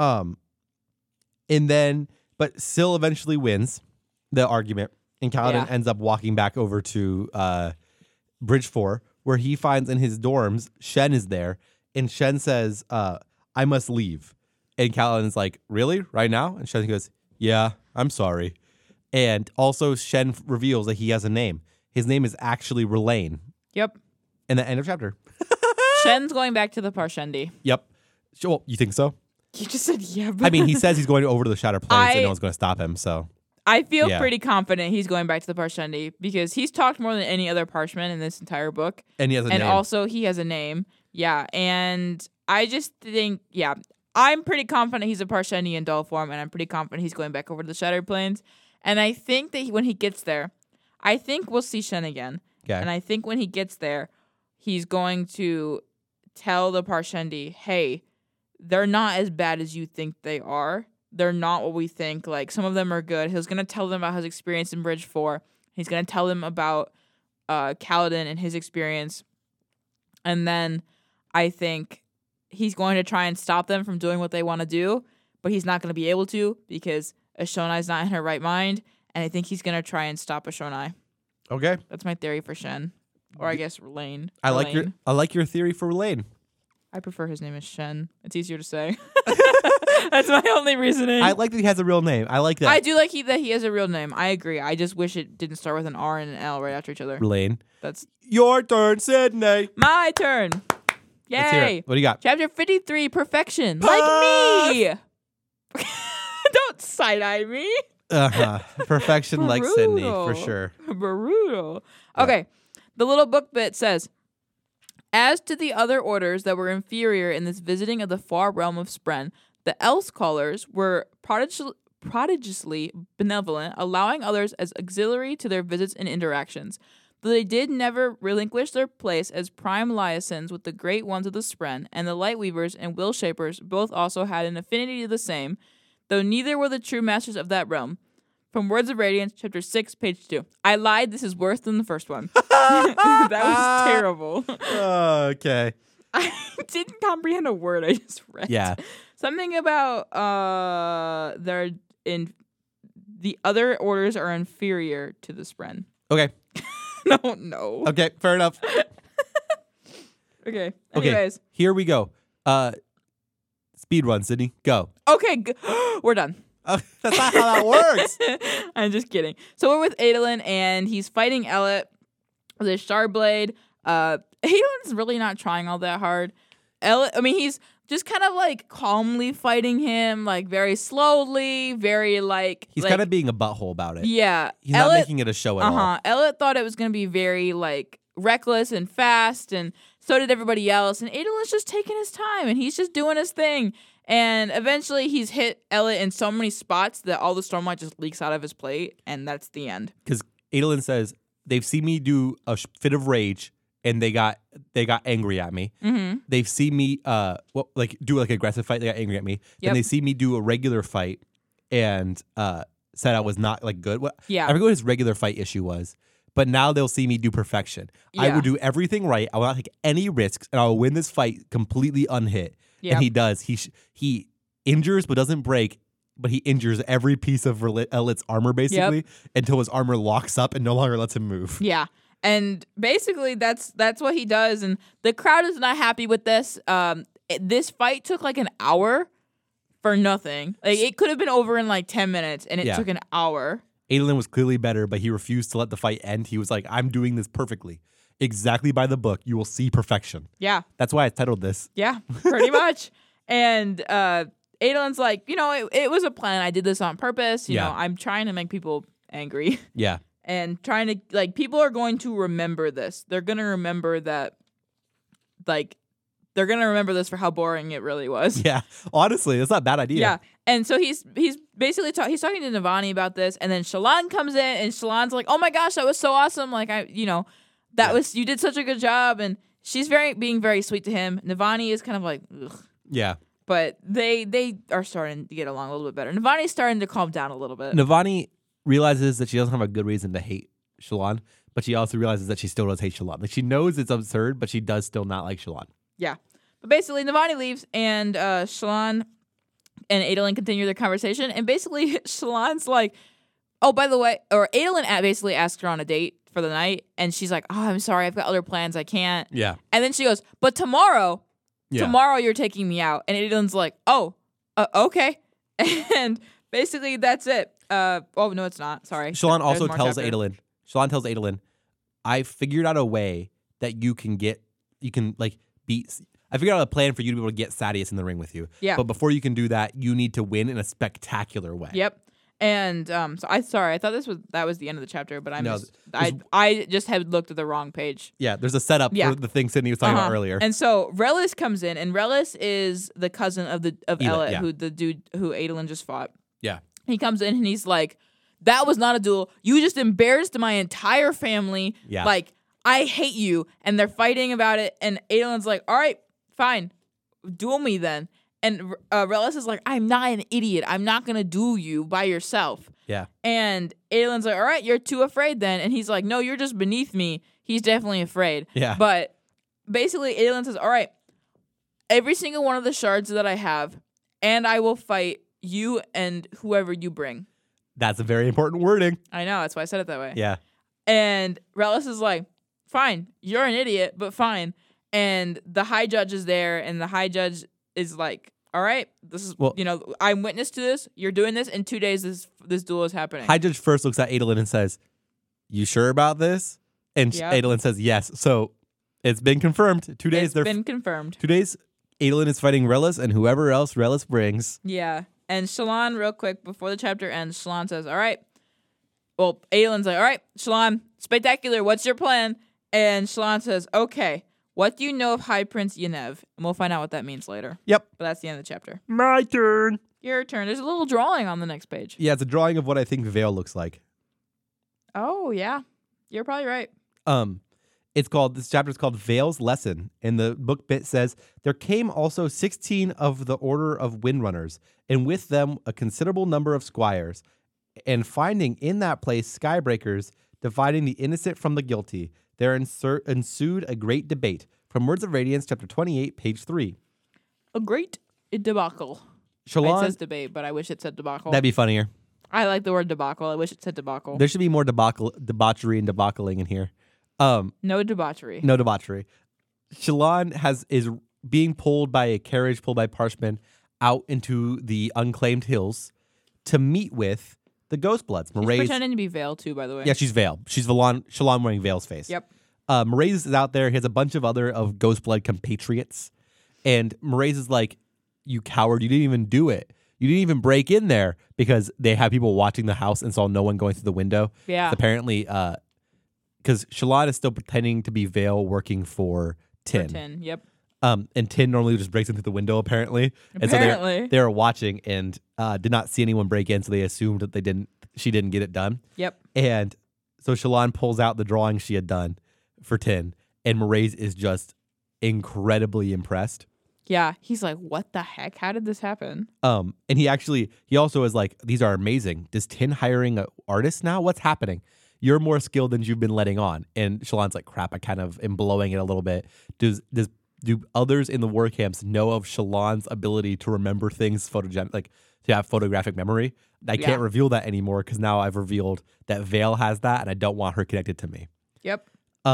And then, but Syl eventually wins the argument, and Kaladin ends up walking back over to Bridge 4, where he finds in his dorms, Shen is there, and Shen says, I must leave. And Kaladin's like, really? Right now? And Shen goes, yeah, I'm sorry. And also Shen reveals that he has a name. His name is actually Relaine. Yep. In the end of chapter. Shen's going back to the Parshendi. Yep. Well, you think so? You just said yeah. But I mean, he says he's going over to the Shattered Plains and no one's going to stop him, so. I feel Yeah. pretty confident he's going back to the Parshendi because he's talked more than any other Parchman in this entire book. And he has a And name. also he has a name. Yeah. And I just think, I'm pretty confident he's a Parshendi in doll form, and I'm pretty confident he's going back over to the Shattered Plains. And I think that when he gets there, I think we'll see Shen again. Okay. And I think when he gets there, he's going to tell the Parshendi, hey, they're not as bad as you think they are. They're not what we think. Like, some of them are good. He's going to tell them about his experience in Bridge 4. He's going to tell them about Kaladin and his experience. And then I think he's going to try and stop them from doing what they want to do, but he's not going to be able to because Ashonai's not in her right mind. And I think he's going to try and stop Ashonai. Okay. That's my theory for Shen. Or I guess Relaine. I like your theory for Relaine. I prefer his name is Shen. It's easier to say. That's my only reasoning. I like that he has a real name. I like that. I do like that he has a real name. I agree. I just wish it didn't start with an R and an L right after each other. Relaine. That's Your turn, Sydney. my turn. Let's hear Yay. it. What do you got? Chapter 53, Perfection. Like me. Don't side-eye me. Perfection like Sydney, for Brutal. sure. Brutal. Okay. The little book bit says, as to the other orders that were inferior in this visiting of the far realm of Spren, the Else Callers were prodigiously benevolent, allowing others as auxiliary to their visits and interactions. Though they did never relinquish their place as prime liaisons with the great ones of the Spren, and the Lightweavers and Will Shapers both also had an affinity to the same, though neither were the true masters of that realm. From Words of Radiance, chapter 6, page 2. I lied, this is worse than the first one. That was terrible. Okay. I didn't comprehend a word I just read. Yeah. Something about the other orders are inferior to the Spren. Okay. No. Okay. Fair enough. Okay. Okay. Anyways. Here we go. Speed run, Sydney. Go. Okay. We're done. That's not how that works. I'm just kidding. So we're with Adolin, and he's fighting Ellet with his Shardblade. Adolin's really not trying all that hard. He's just kind of like calmly fighting him, like very slowly, very like... He's kind of being a butthole about it. Yeah. He's not making it a show at all. Ellet thought it was going to be very like reckless and fast, and so did everybody else. And Adolin's just taking his time, and he's just doing his thing. And eventually he's hit Ellet in so many spots that all the Stormlight just leaks out of his plate, and that's the end. Because Adolin says, they've seen me do a fit of rage, and they got angry at me. Mm-hmm. They've seen me do like aggressive fight, they got angry at me. Yep. And they see me do a regular fight and said I was not like good. Yeah. I forget what his regular fight issue was. But now they'll see me do perfection. I Yeah. will do everything right. I will not take any risks, and I will win this fight completely unhit. Yeah. And he does. He injures but doesn't break, but he injures every piece of Ellet's armor basically until his armor locks up and no longer lets him move. Yeah. And basically that's what he does, and the crowd is not happy with this. This fight took like an hour for nothing. Like, it could have been over in like 10 minutes, and it took an hour. Adolin was clearly better, but he refused to let the fight end. He was like, I'm doing this perfectly. Exactly by the book. You will see perfection. Yeah. That's why I titled this. Yeah, pretty much. And Adolin's like, it was a plan. I did this on purpose. You know, I'm trying to make people angry. Yeah. And trying to, like, people are going to remember this. They're going to remember that, like, they're going to remember this for how boring it really was. Yeah. Honestly, that's not a bad idea. Yeah. And so he's basically he's talking to Navani about this, and then Shallan comes in, and Shallan's like, "Oh my gosh, that was so awesome! Like, you did such a good job." And she's being very sweet to him. Navani is kind of like, ugh. Yeah. But they are starting to get along a little bit better. Navani's starting to calm down a little bit. Navani realizes that she doesn't have a good reason to hate Shallan, but she also realizes that she still does hate Shallan. Like, she knows it's absurd, but she does still not like Shallan. Yeah. But basically, Navani leaves, and Shallan and Adolin continue their conversation. And basically, Shallan's like, oh, by the way, or Adolin basically asks her on a date for the night, and she's like, oh, I'm sorry, I've got other plans, I can't. Yeah. And then she goes, but tomorrow you're taking me out. And Adolin's like, oh, okay. And basically that's it. Oh no, it's not. Sorry. Shallan There's also more tells chapter. Adolin. Shallan tells Adolin, I figured out a way that you can like beat. I figured out a plan for you to be able to get Sadeas in the ring with you. Yeah. But before you can do that, you need to win in a spectacular way. Yep. And so I thought that was the end of the chapter, but No, I just had looked at the wrong page. Yeah, there's a setup Yeah. for the thing Sydney was talking about earlier. And so Relis comes in, and Relis is the cousin of Ellet, yeah. who the dude who Adolin just fought. Yeah. He comes in and he's like, "That was not a duel. You just embarrassed my entire family. Yeah. Like, I hate you." And they're fighting about it. And Adolin's like, "All right, fine, duel me then." And Relis is like, "I'm not an idiot. I'm not gonna duel you by yourself." Yeah. And Adolin's like, "All right, you're too afraid then." And he's like, "No, you're just beneath me." He's definitely afraid. Yeah. But basically, Adolin says, "All right, every single one of the shards that I have, and I will fight you and whoever you bring." That's a very important wording. I know, that's why I said it that way. Yeah. And Relis is like, "Fine, you're an idiot, but fine." And the high judge is there, and the high judge is like, "All right, this is, I'm witness to this. You're doing this. In 2 days, this duel is happening." High Judge first looks at Adolin and says, "You sure about this?" And Yep. Adolin says, "Yes." So it's been confirmed. 2 days. It's been confirmed. 2 days. Adolin is fighting Relis and whoever else Relis brings. Yeah. And Shallan, real quick, before the chapter ends, Shallan says, "All right." Well, Adolin's like, "All right, Shallan, spectacular. What's your plan?" And Shallan says, "Okay, what do you know of High Prince Yenev?" And we'll find out what that means later. Yep. But that's the end of the chapter. My turn. Your turn. There's a little drawing on the next page. Yeah, it's a drawing of what I think Vale looks like. Oh, yeah. You're probably right. This chapter is called Vale's Lesson, and the book bit says, "There came also 16 of the order of Windrunners, and with them a considerable number of squires, and finding in that place skybreakers, dividing the innocent from the guilty, there ensued a great debate." From Words of Radiance, chapter 28, page 3. A great debacle. It Shallan, says debate, but I wish it said debacle. that'd be funnier. I like the word debacle. I wish it said debacle. There should be more debauchery and debacling in here. No debauchery. No debauchery. Shallan is being pulled by a carriage pulled by Parshman out into the unclaimed hills to meet with the Ghostbloods. She's Mraize, pretending to be Vale, too, by the way. yeah, she's Vale. She's Shallan wearing Vale's face. Yep. Mraize is out there. He has a bunch of other of Ghostblood compatriots. And Mraize is like, "You coward, you didn't even do it. You didn't even break in there," because they have people watching the house and saw no one going through the window. Yeah. Apparently, because Shallan is still pretending to be Vale working for Tin. 10. Yep. And Tin normally just breaks in through the window, apparently. And so Apparently. they were watching and did not see anyone break in, so they assumed that she didn't get it done. Yep. And so Shallan pulls out the drawing she had done for Tin, and Mraize is just incredibly impressed. Yeah. He's like, "What the heck? How did this happen?" And he also is like, "These are amazing. Does Tin hiring an artist now? What's happening? You're more skilled than you've been letting on." And Shallan's like, "Crap, I kind of am blowing it a little bit. Do others in the war camps know of Shallan's ability to remember things to have photographic memory? I can't reveal that anymore because now I've revealed that Vale has that, and I don't want her connected to me." Yep.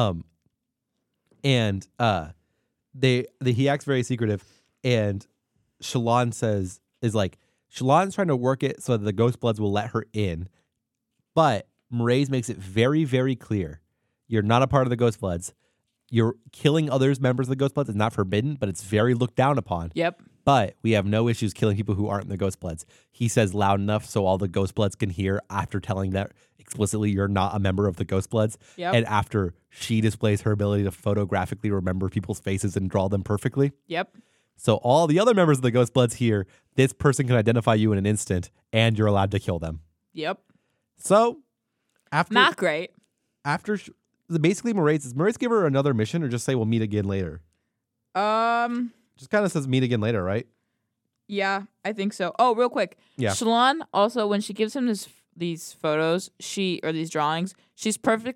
He acts very secretive, and Shallan's trying to work it so that the Ghostbloods will let her in, but Mraize makes it very, very clear: you're not a part of the Ghostbloods. You're killing others, members of the Ghostbloods, is not forbidden, but it's very looked down upon. Yep. But we have no issues killing people who aren't in the Ghostbloods. He says loud enough so all the Ghostbloods can hear after telling that explicitly you're not a member of the Ghostbloods. Yep. And after she displays her ability to photographically remember people's faces and draw them perfectly. Yep. So all the other members of the Ghostbloods hear this person can identify you in an instant and you're allowed to kill them. Yep. So Not great. Basically Mraize give her another mission or just say we'll meet again later? Just kind of says meet again later, right? Yeah, I think so. Oh, real quick. Yeah. Shallan also, when she gives him these photos, these drawings, she's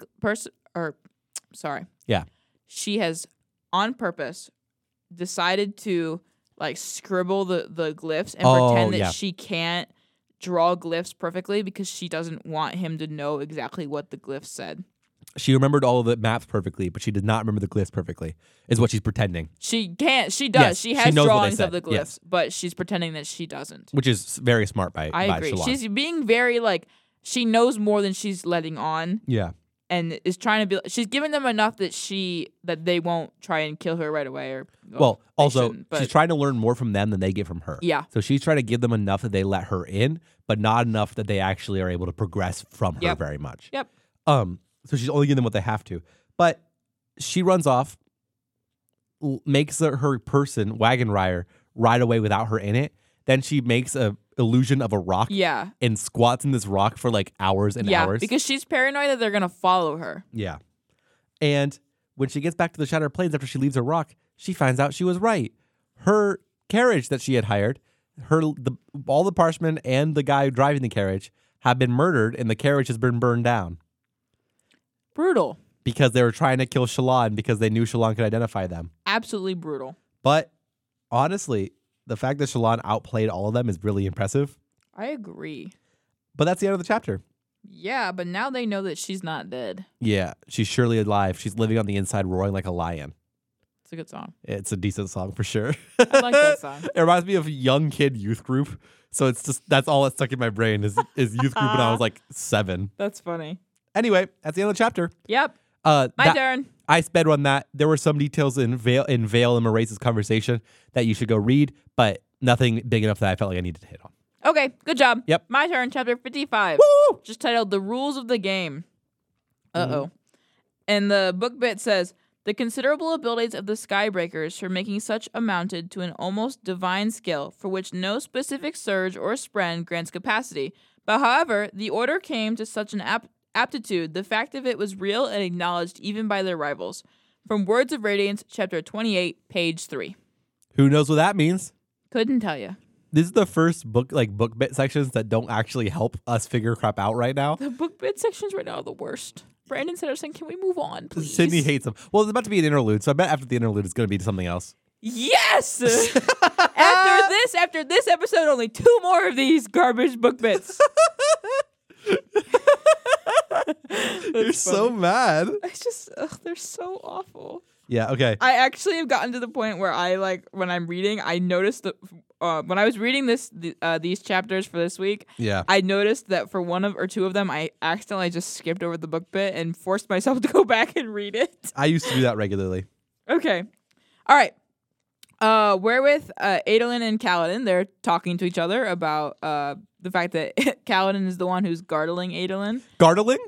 Yeah. She has on purpose decided to like scribble the glyphs and pretend that she can't draw glyphs perfectly because she doesn't want him to know exactly what the glyphs said. She remembered all of the maps perfectly, but she did not remember the glyphs perfectly, is what she's pretending, She can't. She does. Yes, she she has knows what they drawings said. of the glyphs, Yes. but she's pretending that she doesn't. which is very smart by I agree. Shalon. She's being very like she knows more than she's letting on, Yeah. and is trying to be. She's giving them enough that they won't try and kill her right away. Or Well, they also, shouldn't, but she's trying to learn more from them than they get from her. Yeah. So she's trying to give them enough that they let her in, but not enough that they actually are able to progress from her Yep. very much. Yep. So she's only giving them what they have to. But she runs off, makes her person, Wagon Rider, ride away without her in it. Then she makes a illusion of a rock Yeah. and squats in this rock for like hours and Yeah. hours. Because she's paranoid that they're gonna follow her. Yeah. And when she gets back to the Shattered Plains after she leaves her rock, she finds out she was right. Her carriage that she had hired, all the parshmen and the guy driving the carriage have been murdered, and the carriage has been burned down Brutal. because they were trying to kill Shalon because they knew Shalon could identify them. Absolutely brutal. But honestly, the fact that Shalon outplayed all of them is really impressive. I agree. But that's the end of the chapter. Yeah, but now they know that she's not dead. Yeah, she's surely alive. She's living on the inside, roaring like a lion. It's a good song. It's a decent song for sure. I like that song. It reminds me of young kid youth group. So it's just that's all that stuck in my brain is youth group when I was like 7. That's funny. Anyway, that's the end of the chapter. Yep. My turn. I sped run that. There were some details in Vale and Morace's conversation that you should go read, but nothing big enough that I felt like I needed to hit on. Okay, good job. Yep. My turn, chapter 55. Woo! Just titled The Rules of the Game. Uh-oh. And the book bit says, the considerable abilities of the Skybreakers for making such amounted to an almost divine skill for which no specific surge or spren grants capacity. But however, the order came to such an aptitude, the fact of it was real and acknowledged even by their rivals. From Words of Radiance, chapter 28, page 3. Who knows what that means? Couldn't tell you. This is the first book bit sections that don't actually help us figure crap out right now. The book bit sections right now are the worst. Brandon said, saying, can we move on, please? Sydney hates them. Well, it's about to be an interlude, so I bet after the interlude it's going to be something else. Yes! After this episode, only 2 more of these garbage book bits. You're so mad. It's just, they're so awful. Yeah, okay. I actually have gotten to the point where when I'm reading, I noticed that when I was reading these chapters for this week, Yeah. I noticed that for 1 or 2 of them, I accidentally just skipped over the book bit and forced myself to go back and read it. I used to do that regularly. Okay. All right. Wherewith Adolin and Kaladin, they're talking to each other about the fact that Kaladin is the one who's gartling Adolin. Gartling?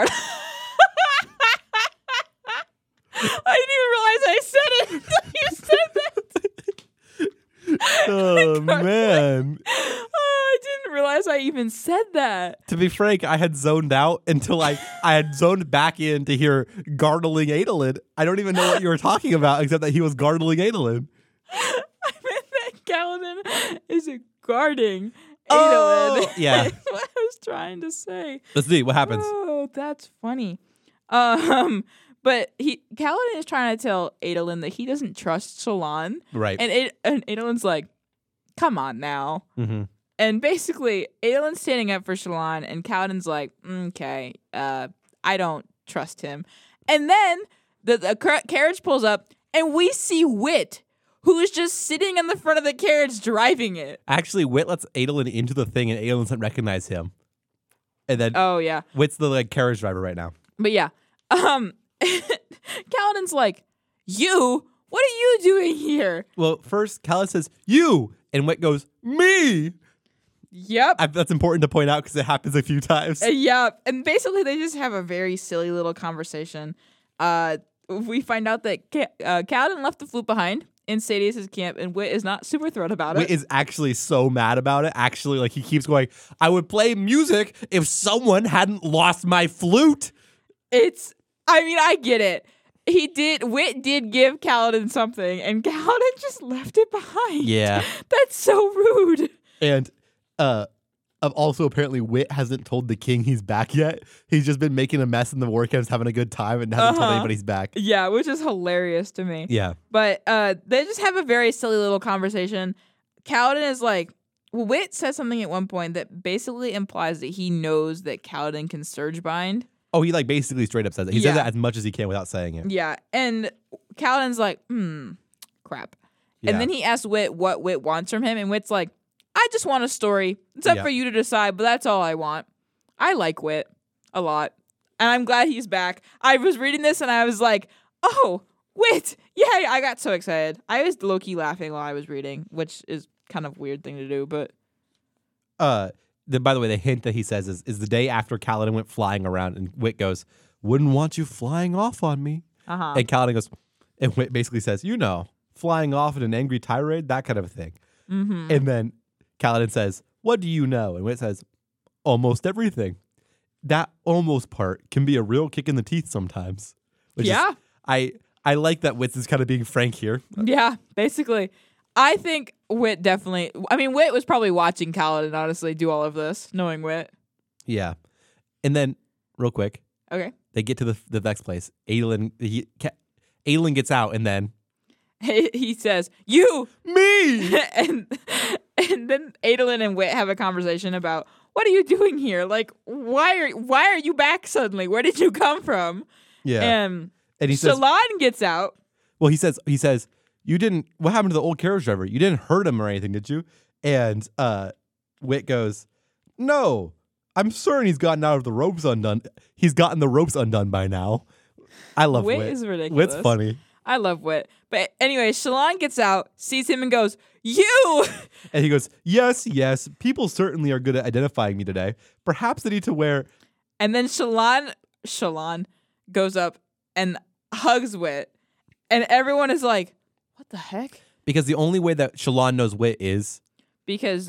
I didn't even realize I said it until you said that. Oh, man. I didn't realize I even said that. To be frank, I had zoned out until I had zoned back in to hear gartling Adolin. I don't even know what you were talking about, except that he was gartling Adolin. I meant that Kaladin is guarding Adolin. Oh, yeah. That's what I was trying to say. Let's see what happens. Oh, that's funny. But Kaladin is trying to tell Adolin that he doesn't trust Shalon. Right. And Adolin's like, come on now. Mm-hmm. And basically, Adolin's standing up for Shalon, and Kaladin's like, okay, I don't trust him. And then the carriage pulls up, and we see Wit, who is just sitting in the front of the carriage driving it. Actually, Wit lets Adolin into the thing, and Adolin doesn't recognize him. And then Oh, yeah. Wit's the carriage driver right now. But yeah. Kaladin's like, you? What are you doing here? Well, first, Kaladin says, you! And Wit goes, me! Yep. That's important to point out because it happens a few times. Yeah, and basically they just have a very silly little conversation. We find out that Kaladin left the flute behind in Sadius' camp, and Wit is not super thrilled about Wit it. is actually so mad about it. Actually, like he keeps going, I would play music if someone hadn't lost my flute. I get it. Wit did give Kaladin something, and Kaladin just left it behind. Yeah. That's so rude. And also apparently Wit hasn't told the king he's back yet. He's just been making a mess in the war camps, having a good time, and hasn't told anybody he's back. Yeah, which is hilarious to me. Yeah. But they just have a very silly little conversation. Kaladin is like, Wit says something at one point that basically implies that he knows that Kaladin can surge bind. Oh, he like basically straight up says it. He says Yeah. it as much as he can without saying it. Yeah, and Kaladin's like, crap. Yeah. And then he asks Wit what Wit wants from him, and Wit's like, I just want a story. It's up Yeah. for you to decide, but that's all I want. I like Wit a lot, and I'm glad he's back. I was reading this, and I was like, oh, Wit, yay! I got so excited. I was low-key laughing while I was reading, which is kind of a weird thing to do, but... By the way, the hint that he says is the day after Kaladin went flying around, and Wit goes, wouldn't want you flying off on me. Uh-huh. And Kaladin goes, and Wit basically says, flying off in an angry tirade, that kind of a thing. Mm-hmm. And then Kaladin says, what do you know? And Wit says, almost everything. That almost part can be a real kick in the teeth sometimes. Which Yeah. I like that Wit is kind of being frank here. Yeah, basically. I think Wit definitely... I mean, Wit was probably watching Kaladin, honestly, do all of this, knowing Wit. Yeah. And then, real quick, Okay. they get to the next place. Adolin gets out, and then... He says, you! Me! and then Adolin and Wit have a conversation about, what are you doing here? Like, why are you back suddenly? Where did you come from? Yeah. And he says... Shallan gets out. Well, he says, you didn't... What happened to the old carriage driver? You didn't hurt him or anything, did you? And Wit goes, no, I'm certain he's gotten out of the ropes undone. He's gotten the ropes undone by now. I love Wit. Wit is ridiculous. Wit's funny. I love Wit. But anyway, Shallan gets out, sees him, and goes, you! And he goes, yes, people certainly are good at identifying me today. Perhaps they need to wear... And then Shallan goes up and hugs Wit. And everyone is like, what the heck? Because the only way that Shallan knows Wit is... Because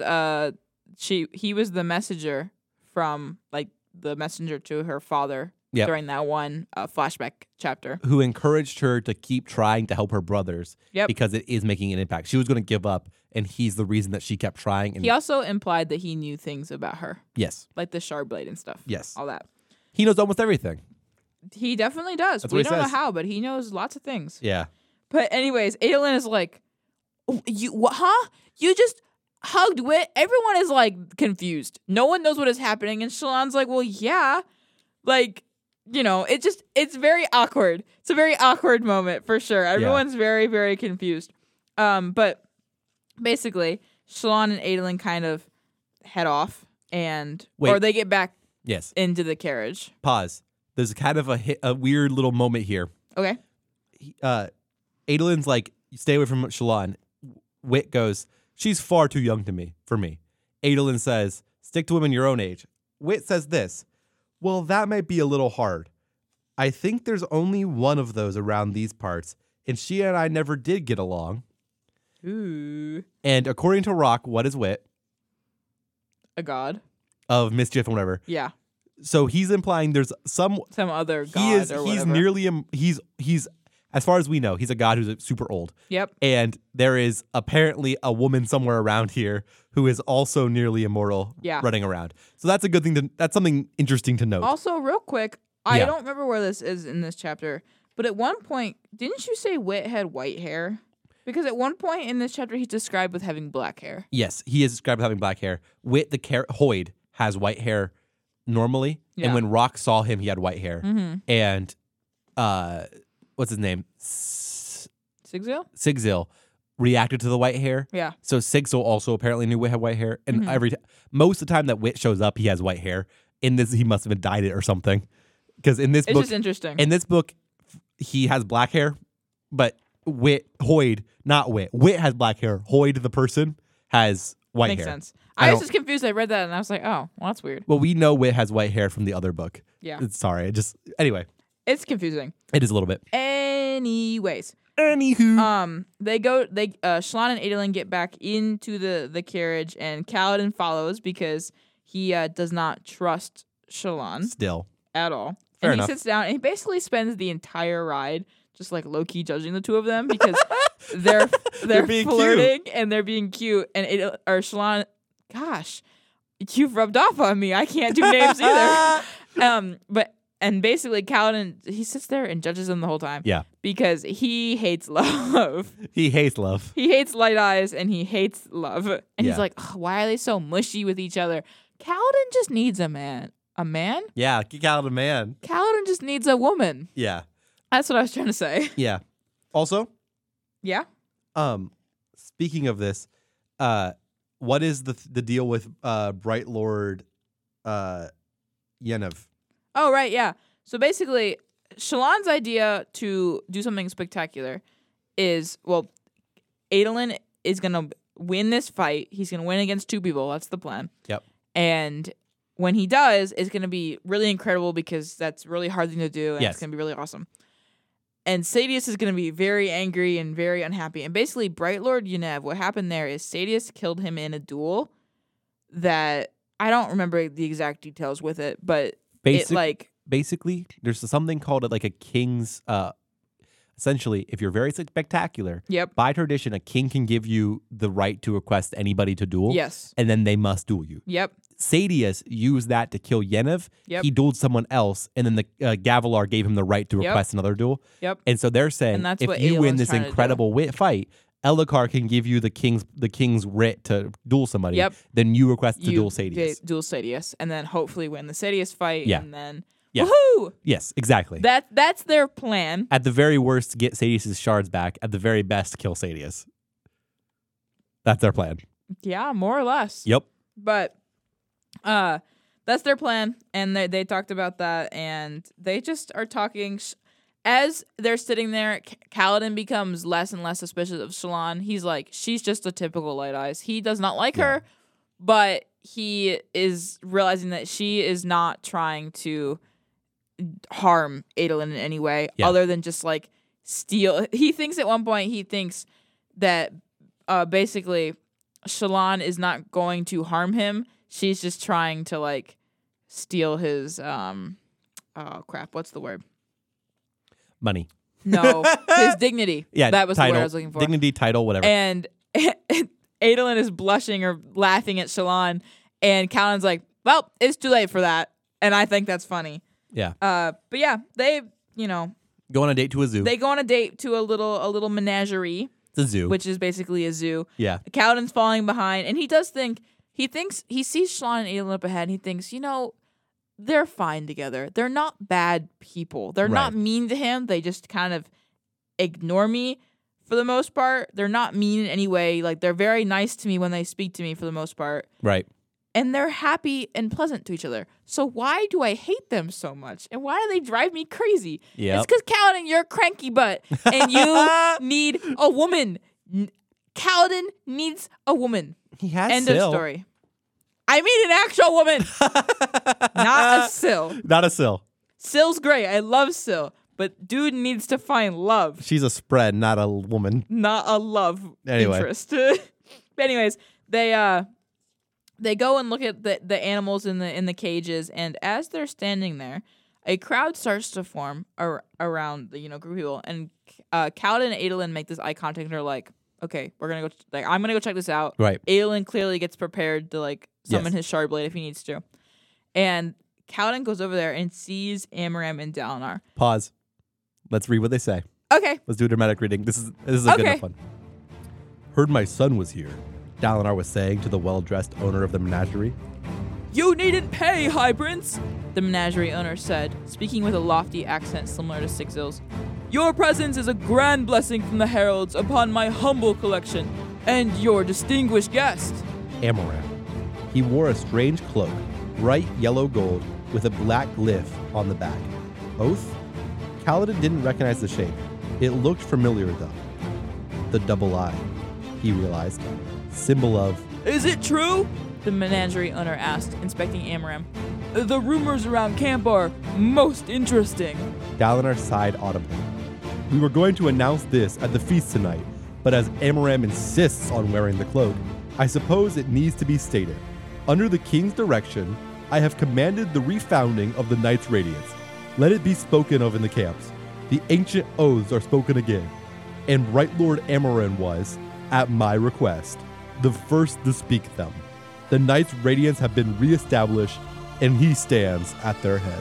he was the messenger from, like, the messenger to her father Yep. during that one flashback chapter. who encouraged her to keep trying to help her brothers Yep. because it is making an impact. She was going to give up, and he's the reason that she kept trying. And He also implied that he knew things about her, yes, like the shard blade and stuff. Yes. All that. he knows almost everything. He definitely does. That's We what he don't know says. how, but he knows lots of things. Yeah. But anyways, Adolin is like, you what? Huh? You just hugged Wit? Everyone is like confused. No one knows what is happening. And Shallan's like, well, yeah. Like, you know, it's very awkward. It's a very awkward moment for sure. Everyone's very, very confused. But basically, Shallan and Adolin kind of head off Wait. or they get back Yes. into the carriage. Pause. There's kind of a weird little moment here. Okay. Adolin's like, stay away from Shallan. Wit goes, she's far too young for me. Adolin says, stick to women your own age. Wit says this, well, that might be a little hard. I think there's only one of those around these parts, and she and I never did get along. Ooh. And according to Rock, what is Wit? A god. Of mischief and whatever. Yeah. So he's implying there's some Other god he is or he's whatever. nearly he's as far as we know, he's a god who's super old. Yep. And there is apparently a woman somewhere around here who is also nearly immortal running around. So that's a good thing that's something interesting to note. Also, real quick, I Yeah. don't remember where this is in this chapter, but at one point, didn't you say Wit had white hair? Because at one point in this chapter, he's described with having black hair. Yes, he is described as having black hair. Wit Hoyd has white hair normally. Yeah. And when Rock saw him, he had white hair. Mm-hmm. And what's his name? Sigzil? Sigzil reacted to the white hair. Yeah. So Sigzil also apparently knew Wit had white hair. And Mm-hmm. most of the time that Wit shows up, he has white hair. In this, he must have been dyed it or something. Because in this It's book, just interesting. in this book, he has black hair, but Hoyd, not Wit. Wit has black hair. Hoyd, the person, has white Makes hair. sense. I I was don't- just confused. I read that and I was like, oh, well, that's weird. Well, we know Wit has white hair from the other book. Yeah. Sorry, anyway, It's confusing. it is a little bit. Anyways. Anywho, Shallan and Adolin get back into the carriage and Kaladin follows because he does not trust Shallan still. at all. Fair and enough. he sits down and he basically spends the entire ride just like low-key judging the two of them because they're being flirting and they're being cute and Shallan, gosh, you've rubbed off on me. I can't do names either. And basically Kaladin, he sits there and judges them the whole time. Yeah. Because he hates love. He hates love. He hates light eyes and he hates love. And Yeah. he's like, "Ugh, why are they so mushy with each other? Kaladin just needs a man. A man? Yeah, get Kaladin a man. Kaladin just needs a woman. Yeah. That's what I was trying to say. Yeah. Also, Yeah. speaking of this, what is the deal with Bright Lord Yennev? Oh, right, yeah. So basically, Shallan's idea to do something spectacular is, well, Adolin is going to win this fight. He's going to win against 2 people. That's the plan. Yep. And when he does, it's going to be really incredible because that's a really hard thing to do, and Yes. it's going to be really awesome. And Sadeas is going to be very angry and very unhappy. And basically, Bright Lord Yennev, what happened there is Sadeas killed him in a duel that I don't remember the exact details with it, but Basically, there's something called like a king's. Essentially, if you're very spectacular, Yep. by tradition, a king can give you the right to request anybody to duel. Yes. And then they must duel you. Yep. Sadeas used that to kill Yennev. Yep. He dueled someone else, and then the Gavilar gave him the right to Yep. request another duel. Yep. And so they're saying, And that's if what you win Aelin's this trying to do. incredible fight, Elhokar can give you the king's writ to duel somebody. Yep. Then you request to You duel Sadeas. duel Sadeas, and then hopefully win the Sadeas fight, Yeah. and then Yeah. woohoo! Yes, exactly. That's their plan. At the very worst, get Sadeas' shards back. At the very best, kill Sadeas. That's their plan. Yeah, more or less. Yep. But that's their plan, and they talked about that, and they just are talking. As they're sitting there, Kaladin becomes less and less suspicious of Shallan. He's like, she's just a typical Light Eyes. He does not like her, but he is realizing that she is not trying to harm Adolin in any way, other than just like steal. He thinks at one point, that basically Shallan is not going to harm him. She's just trying to like steal his oh crap, what's the word? Money. No, his dignity. Yeah, that was title, the word I was looking for. Dignity, title, whatever. And Adolin is blushing or laughing at Shallan, and Kaladin's like, "Well, it's too late for that." And I think that's funny. Yeah. But yeah, they Go on a date to a zoo. they go on a date to a little menagerie, it's a zoo. which is basically a zoo. yeah. Kaladin's falling behind, and he sees Shallan and Adolin up ahead, and he thinks, they're fine together. They're not bad people. They're not Right. mean to him. They just kind of ignore me for the most part. They're not mean in any way. Like, they're very nice to me when they speak to me for the most part. Right. And they're happy and pleasant to each other. So why do I hate them so much? And why do they drive me crazy? Yep. It's because Kaladin, you're a cranky butt, and you need a woman. Kaladin needs a woman. He has End Syl. of story. I mean an actual woman, not a Syl. Not a Syl. Syl's great. I love Syl, but dude needs to find love, She's a spread, not a woman. not a love Anyway. interest. But anyways, they go and look at the animals in the cages, and as they're standing there, a crowd starts to form around the group of people, and Kaladin and Adolin make this eye contact, and they're like, "Okay, we're gonna go. I'm gonna go check this out." Right. Adolin clearly gets prepared to summon Yes. his shard blade if he needs to, and Kaladin goes over there and sees Amaram and Dalinar. Pause. Let's read what they say. Okay. Let's do a dramatic reading. This is a good Okay. enough one. Heard my son was here, Dalinar was saying to the well-dressed owner of the menagerie. You needn't pay, High Prince, the menagerie owner said, speaking with a lofty accent similar to Sigzil's. Your presence is a grand blessing from the heralds upon my humble collection, and your distinguished guest. Amaram. He wore a strange cloak, bright yellow gold, with a black glyph on the back. Oath? Kaladin didn't recognize the shape. It looked familiar, though. The double eye, he realized. Symbol of... Is it true? The menagerie owner asked, inspecting Amaram. The rumors around camp are most interesting. Dalinar sighed audibly. We were going to announce this at the feast tonight, but as Amaram insists on wearing the cloak, I suppose it needs to be stated. Under the king's direction, I have commanded the refounding of the Knights' Radiance. Let it be spoken of in the camps. The ancient oaths are spoken again, and Bright Lord Amaran was, at my request, the first to speak them. The Knights' Radiance have been reestablished, and he stands at their head.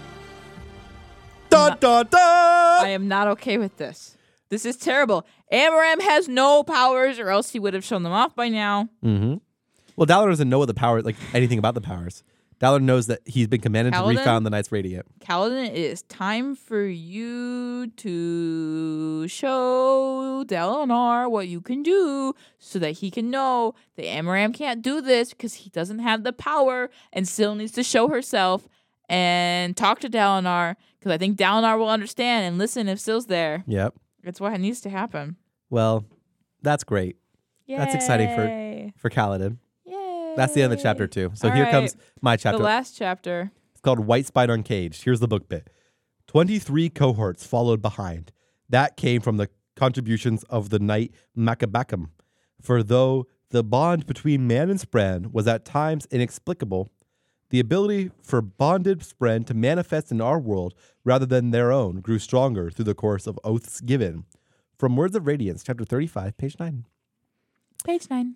Da da da! I am not okay with this. This is terrible. Amaram has no powers, or else he would have shown them off by now. Mm-hmm. Well, Dalinar doesn't know what the power, like anything about the powers. Dalinar knows that he's been commanded to Kaladin? refound the Knights Radiant. Kaladin, it is time for you to show Dalinar what you can do so that he can know that Amaram can't do this because he doesn't have the power and Syl needs to show herself and talk to Dalinar because I think Dalinar will understand and listen if Syl's there. Yep. That's what needs to happen. Well, that's great. That's exciting for Kaladin. Yay. That's the end of chapter 2. So All here right. comes my The chapter. last chapter. It's called White Spine Uncaged. Here's the book bit. 23 cohorts followed behind. That came from the contributions of the knight Macabacum. For though the bond between man and Spren was at times inexplicable, the ability for bonded Spren to manifest in our world rather than their own grew stronger through the course of oaths given. From Words of Radiance, chapter 35, page 9. Page 9.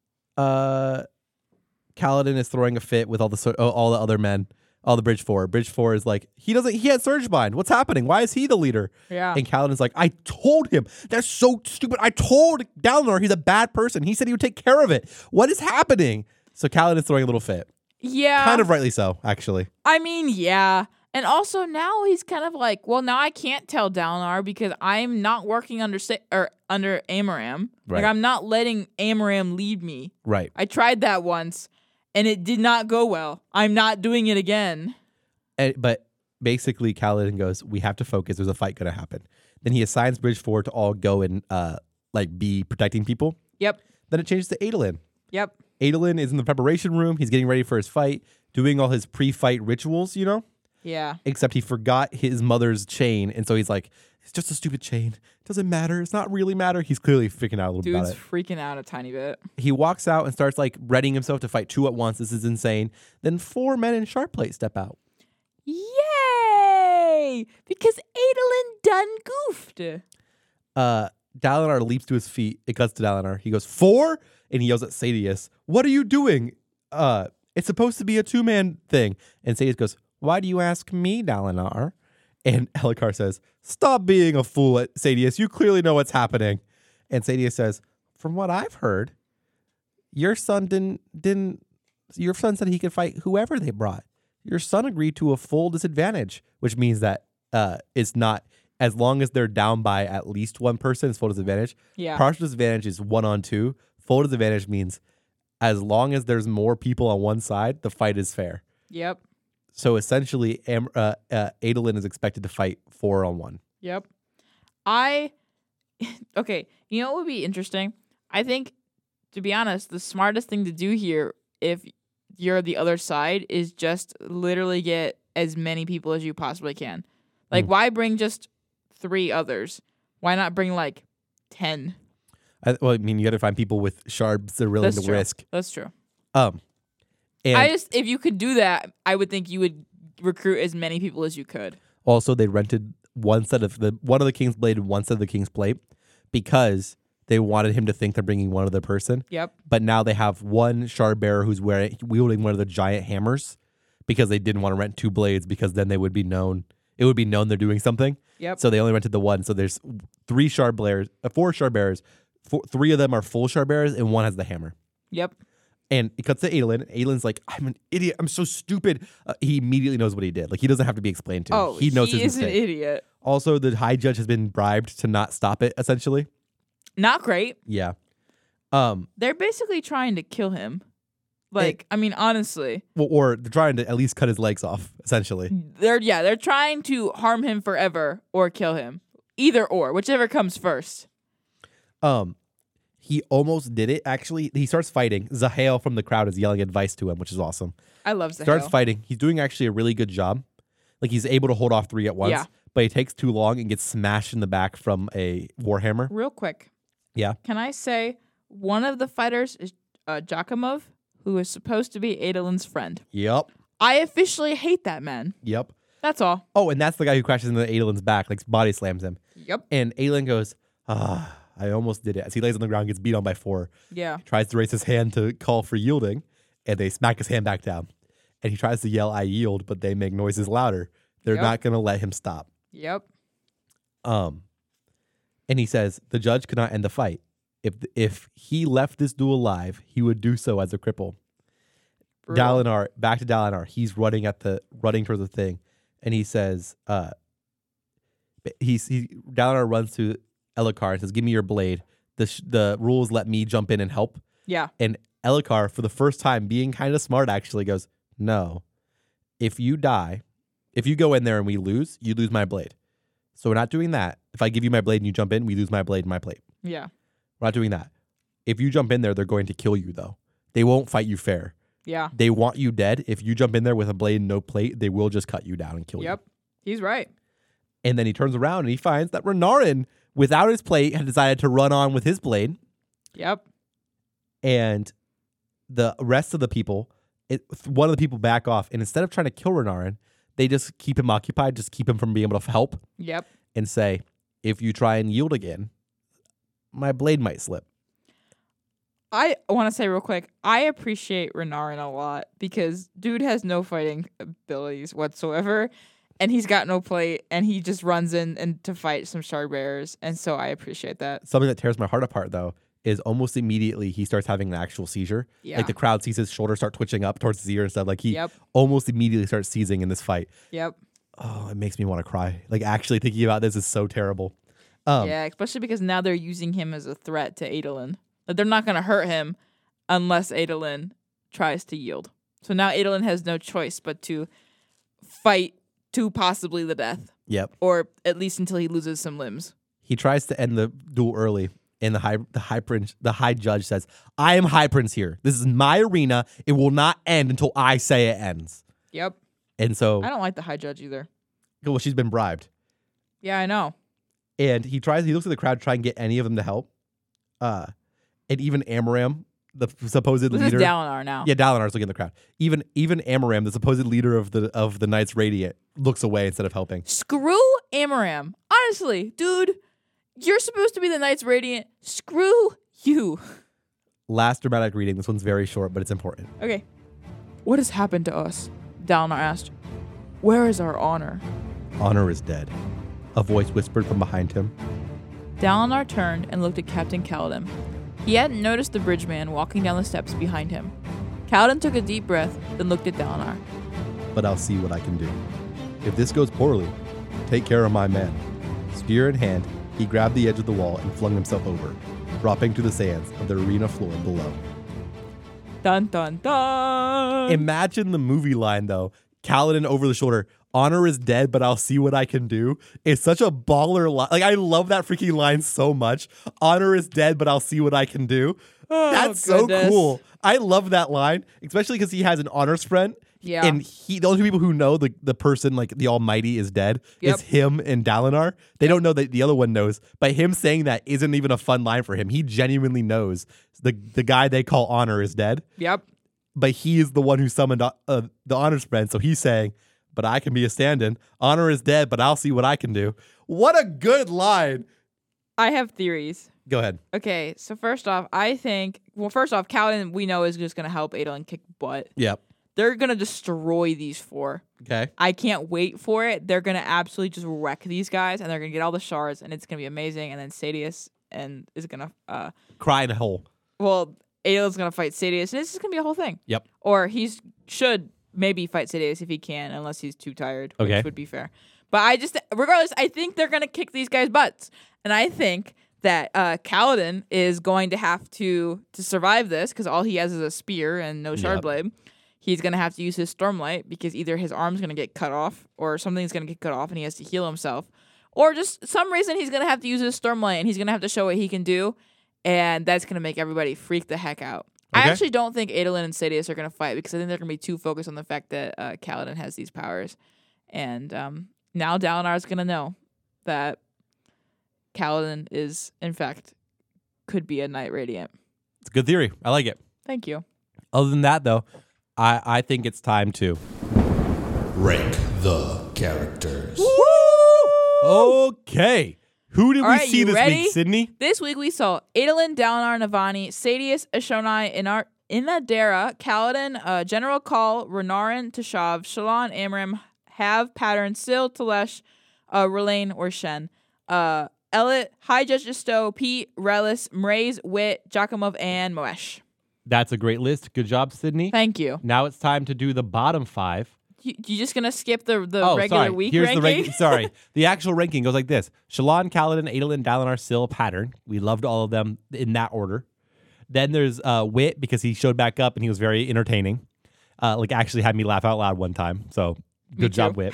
Kaladin is throwing a fit with all the other men, all the Bridge 4. Bridge 4 is like, he had Surge Bind. What's happening? Why is he the leader? Yeah. And Kaladin's like, I told him. That's so stupid. I told Dalinar he's a bad person. He said he would take care of it. What is happening? So Kaladin's throwing a little fit. Yeah. Kind of rightly so, actually. I mean, yeah. And also now he's kind of like, well, now I can't tell Dalinar because I'm not working under Amaram. Right. Like I'm not letting Amaram lead me. Right. I tried that once and it did not go well. I'm not doing it again. But basically, Kaladin goes, we have to focus. There's a fight going to happen. Then he assigns Bridge 4 to all go and be protecting people. Yep. Then it changes to Adolin. Yep. Adolin is in the preparation room. He's getting ready for his fight, doing all his pre-fight rituals, Yeah. except he forgot his mother's chain. And so he's like, it's just a stupid chain. It doesn't matter. It's not really matter. He's clearly freaking out a little bit Dude's about it. freaking out a tiny bit. He walks out and starts readying himself to fight 2 at once. This is insane. Then 4 men in sharp plate step out. Yay! Because Adolin done goofed. Dalinar leaps to his feet. It cuts to Dalinar. He goes, 4? And he yells at Sadius, what are you doing? It's supposed to be a 2-man thing. And Sadius goes, why do you ask me, Dalinar? And Elhokar says, stop being a fool, Sadius. You clearly know what's happening. And Sadius says, from what I've heard, your son your son said he could fight whoever they brought. Your son agreed to a full disadvantage, which means that it's not, as long as they're down by at least one person, it's full disadvantage. Yeah. Partial disadvantage is 1-on-2. Full disadvantage means as long as there's more people on one side, the fight is fair. Yep. So essentially, Adolin is expected to fight 4-on-1. Yep. Okay, you know what would be interesting? I think, to be honest, the smartest thing to do here, if you're the other side, is just literally get as many people as you possibly can. Like, why bring just 3 others? Why not bring 10? You got to find people with shards that are willing to risk. That's true. And If you could do that, I would think you would recruit as many people as you could. also, they rented one of the King's Blade and one set of the King's Plate because they wanted him to think they're bringing one other person. Yep. But now they have one shard bearer who's wielding one of the giant hammers because they didn't want to rent 2 blades because then they would be known. It would be known they're doing something. Yep. So they only rented the one. So there's 4 shard bearers. 3 of them are full shard bearers and 1 has the hammer. Yep. And it cuts to Adolin. Adolin's like, I'm an idiot. I'm so stupid. He immediately knows what he did. He doesn't have to be explained to. Oh, he knows his is an mistake. idiot. Also, the High Judge has been bribed to not stop it, essentially. Not great. Yeah. They're basically trying to kill him. Honestly. Or they're trying to at least cut his legs off, essentially. They're trying to harm him forever or kill him. Either or, whichever comes first. He almost did it, actually. He starts fighting. Zahael from the crowd is yelling advice to him, which is awesome. I love Zahael. Starts fighting. He's doing actually a really good job. He's able to hold off 3 at once. Yeah. But he takes too long and gets smashed in the back from a warhammer. Real quick. Yeah. Can I say one of the fighters is Jakimov, who is supposed to be Adolin's friend. Yep. I officially hate that man. Yep. That's all. Oh, and that's the guy who crashes into Adolin's back, body slams him. Yep. And Adolin goes, I almost did it. As he lays on the ground, gets beat on by 4. Yeah. Tries to raise his hand to call for yielding, and they smack his hand back down. And he tries to yell, I yield, but they make noises louder. They're Yep. not going to let him stop. Yep. And he says, the judge could not end the fight. If he left this duel alive, he would do so as a cripple. Brutal. back to Dalinar. He's running towards the thing, and he says, Dalinar runs to Elhokar and says, "Give me your blade. The rules let me jump in and help." Yeah. And Elhokar, for the first time, being kind of smart, actually goes, "No, if you die, if you go in there and we lose, you lose my blade. So we're not doing that. If I give you my blade and you jump in, we lose my blade and my plate. Yeah. We're not doing that. If you jump in there, they're going to kill you, though. They won't fight you fair. Yeah. They want you dead. If you jump in there with a blade and no plate, they will just cut you down and kill you." Yep. He's right. And then he turns around and he finds that Renarin, without his plate, had decided to run on with his blade. Yep. And the rest of the people, one of the people back off. And instead of trying to kill Renarin, they just keep him occupied, just keep him from being able to help. Yep. And say, if you try and yield again, my blade might slip. I want to say real quick, I appreciate Renarin a lot because dude has no fighting abilities whatsoever, and he's got no plate, and he just runs in and to fight some shard bearers, and so I appreciate that. Something that tears my heart apart, though, is almost immediately he starts having an actual seizure. Yeah. Like the crowd sees his shoulder start twitching up towards his ear and stuff. Like he Yep. almost immediately starts seizing in this fight. Yep. Oh, it makes me want to cry. Like actually thinking about this is so terrible. Yeah, especially because now they're using him as a threat to Adolin. Like they're not going to hurt him unless Adolin tries to yield. So now Adolin has no choice but to fight to possibly the death, Yep. or at least until he loses some limbs. He tries to end the duel early, and the high judge says, "I am High Prince here. This is my arena. It will not end until I say it ends." Yep. And so, I don't like the High Judge either. well, she's been bribed. Yeah, I know. And he looks at the crowd to try and get any of them to help. And even Amaram, the supposed This leader. is Dalinar now. Yeah, Dalinar's looking at the crowd. Even Amaram, the supposed leader of the Knights Radiant, looks away instead of helping. Screw Amaram. Honestly, dude, you're supposed to be the Knights Radiant. Screw you. Last dramatic reading. This one's very short, but it's important. Okay. What has happened to us? Dalinar asked. Where is our honor? Honor is dead. A voice whispered from behind him. Dalinar turned and looked at Captain Kaladin. He hadn't noticed the bridge man walking down the steps behind him. Kaladin took a deep breath, then looked at Dalinar. But I'll see what I can do. If this goes poorly, take care of my men. Spear in hand, he grabbed the edge of the wall and flung himself over, dropping to the sands of the arena floor below. Dun dun dun. Imagine the movie line, though. Kaladin over the shoulder. Honor is dead, but I'll see what I can do. It's such a baller line. Like, I love that freaking line so much. Honor is dead, but I'll see what I can do. Oh, That's goodness. so cool. I love that line, especially because he has an honors friend. Yeah. And the only people who know the person, like the Almighty, is dead Yep. is him and Dalinar. They don't know that the other one knows. But him saying that isn't even a fun line for him. He genuinely knows the guy they call Honor is dead. Yep. But he is the one who summoned the honors friend. So he's saying, but I can be a stand-in. Honor is dead, but I'll see what I can do. What a good line. I have theories. Go ahead. Okay, so first off, Kaladin, we know, is just going to help Adolin kick butt. Yep. They're going to destroy these four. Okay. I can't wait for it. They're going to absolutely just wreck these guys, and they're going to get all the shards, and it's going to be amazing. And then Sadeas is going to... Cry in a hole. Well, Adolin's going to fight Sadeas, and it's just going to be a whole thing. Yep. Or should maybe fight Sadeas if he can, unless he's too tired, Okay. which would be fair. But regardless, I think they're going to kick these guys' butts. And I think that Kaladin is going to have to survive this, because all he has is a spear and no shard Yep. blade. He's going to have to use his Stormlight, because either his arm's going to get cut off, or something's going to get cut off and he has to heal himself. Or just some reason he's going to have to use his Stormlight, and he's going to have to show what he can do. And that's going to make everybody freak the heck out. Okay. I actually don't think Adolin and Sadeas are going to fight, because I think they're going to be too focused on the fact that Kaladin has these powers. And now Dalinar is going to know that Kaladin is, in fact, could be a Knight Radiant. It's a good theory. I like it. Thank you. Other than that, though, I think it's time to... Rank the characters. Okay. Who did All we right, see you this ready? week, Sydney? This week we saw Adolin, Dalinar, Navani, Sadeas, Ashonai, Inadera, Kaladin, General Call, Renarin, Tashav, Shallan, Amram, Hav, Pattern, Sil, Telesh, Relaine, or Shen. Elit, High Judge Justo, Pete, Relis, Mraze, Wit, Jakimov, and Moesh. That's a great list. Good job, Sydney. Thank you. Now it's time to do the bottom 5. You just gonna skip the Oh, regular sorry. week Here's ranking? the ranking. Sorry. The actual ranking goes like this. Shalon, Kaladin, Adolin, Dalinar, Syl, Pattern. We loved all of them in that order. Then there's Wit, because he showed back up and he was very entertaining. Like actually had me laugh out loud one time. So good job, Wit.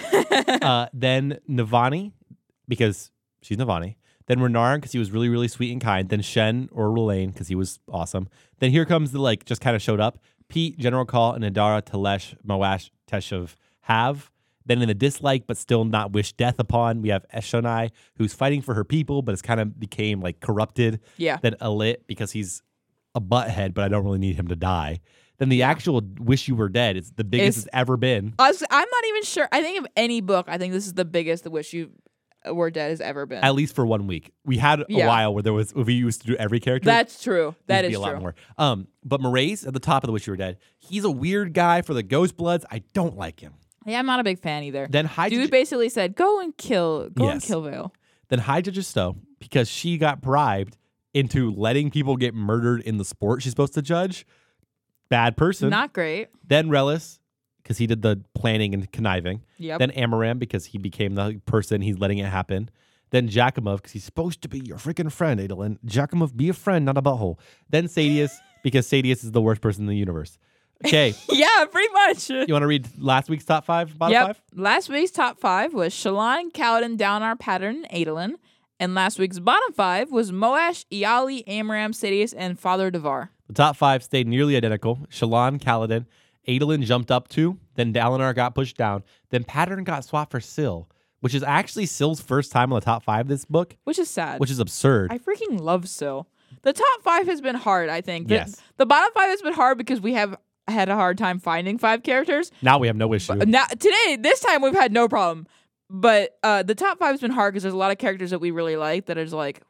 Then Navani, because she's Navani. Then Renarin, because he was really, really sweet and kind. Then Shen or Rulain, because he was awesome. Then here comes the just kind of showed up. Pete, General Call, and Adara, Telesh, Moash, Teshav have. Then in the dislike, but still not wish death upon, we have Eshonai, who's fighting for her people, but it's kind of became corrupted. Yeah. Then Alit, because he's a butthead, but I don't really need him to die. Then the actual wish you were dead. It's the biggest it's ever been. I'm not even sure. I think of any book, I think this is the biggest the wish you were dead has ever been. At least for 1 week. We had a while where we used to do every character. That's true. That is true. A lot true. more. But Mraize at the top of the Wish You Were Dead. He's a weird guy for the Ghost Bloods. I don't like him. Yeah, I'm not a big fan either. Then Dude basically said, "Go and kill Vale." Then High Judge Stowe, because she got bribed into letting people get murdered in the sport she's supposed to judge. Bad person. Not great. Then Relis, because he did the planning and conniving. Yep. Then Amaram, because he became the person he's letting it happen. Then Jakimov, because he's supposed to be your freaking friend, Adolin. Jakimov, be a friend, not a butthole. Then Sadius, because Sadius is the worst person in the universe. Okay. Yeah, pretty much. You want to read last week's top 5, bottom 5? Last week's top 5 was Shalon, Kaladin, Dalinar, Pattern, and Adolin. And last week's bottom 5 was Moash, Iali, Amaram, Sadius, and Father Devar. The top 5 stayed nearly identical. Shalon, Kaladin, Adolin jumped up 2, then Dalinar got pushed down, then Pattern got swapped for Syl, which is actually Syl's first time on the top 5 this book. Which is sad. Which is absurd. I freaking love Syl. The top 5 has been hard, I think. Yes. The bottom 5 has been hard because we have had a hard time finding 5 characters. Now we have no issue. This time we've had no problem. But the top 5 has been hard because there's a lot of characters that we really like that is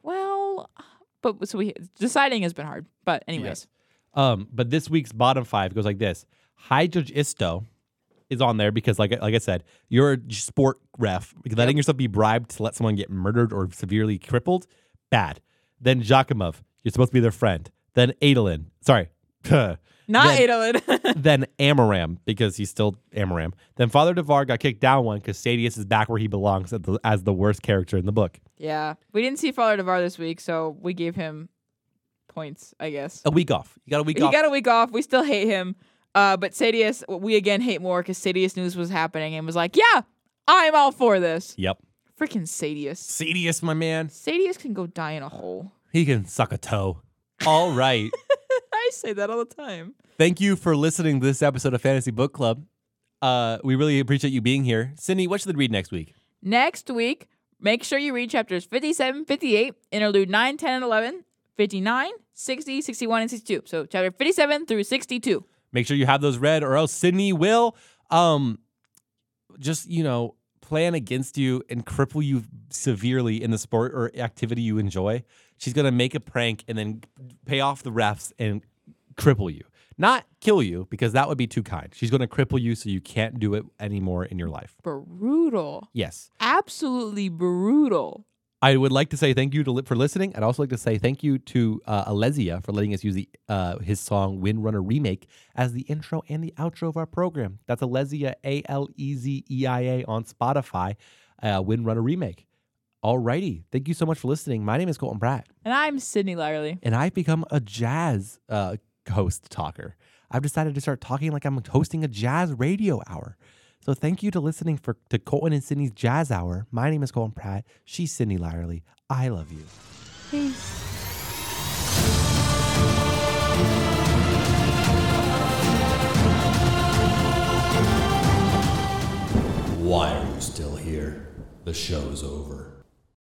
deciding has been hard. But anyways. Yes. But this week's bottom 5 goes like this. High Judge Isto is on there because, like I said, you're a sport ref. Letting yourself be bribed to let someone get murdered or severely crippled, bad. Then Jakimov, you're supposed to be their friend. Then Adolin. Sorry. Adolin. Then Amaram, because he's still Amaram. Then Father Devar got kicked down 1 because Sadius is back where he belongs as the worst character in the book. Yeah. We didn't see Father Devar this week, so we gave him points, I guess. A week off. You got a week off. He got a week off. We still hate him. But Sadius, we again hate more because Sadius knew this was happening and was like, yeah, I'm all for this. Yep. Freaking Sadius. Sadius, my man. Sadius can go die in a hole. He can suck a toe. All right. I say that all the time. Thank you for listening to this episode of Fantasy Book Club. We really appreciate you being here. Sydney, what should they read next week? Next week, make sure you read chapters 57, 58, interlude 9, 10, and 11, 59, 60, 61, and 62. So chapter 57 through 62. Make sure you have those read, or else Sydney will plan against you and cripple you severely in the sport or activity you enjoy. She's going to make a prank and then pay off the refs and cripple you. Not kill you, because that would be too kind. She's going to cripple you so you can't do it anymore in your life. Brutal. Yes. Absolutely brutal. I would like to say thank you for listening. I'd also like to say thank you to Alesia for letting us use his song Windrunner Remake as the intro and the outro of our program. That's Alesia, Alezeia on Spotify, Windrunner Remake. Alrighty. Thank you so much for listening. My name is Colton Pratt. And I'm Sydney Lyerly. And I've become a jazz host talker. I've decided to start talking like I'm hosting a jazz radio hour. So thank you to listening to Colton and Sydney's Jazz Hour. My name is Colton Pratt. She's Sydney Lyerly. I love you. Peace. Why are you still here? The show's over.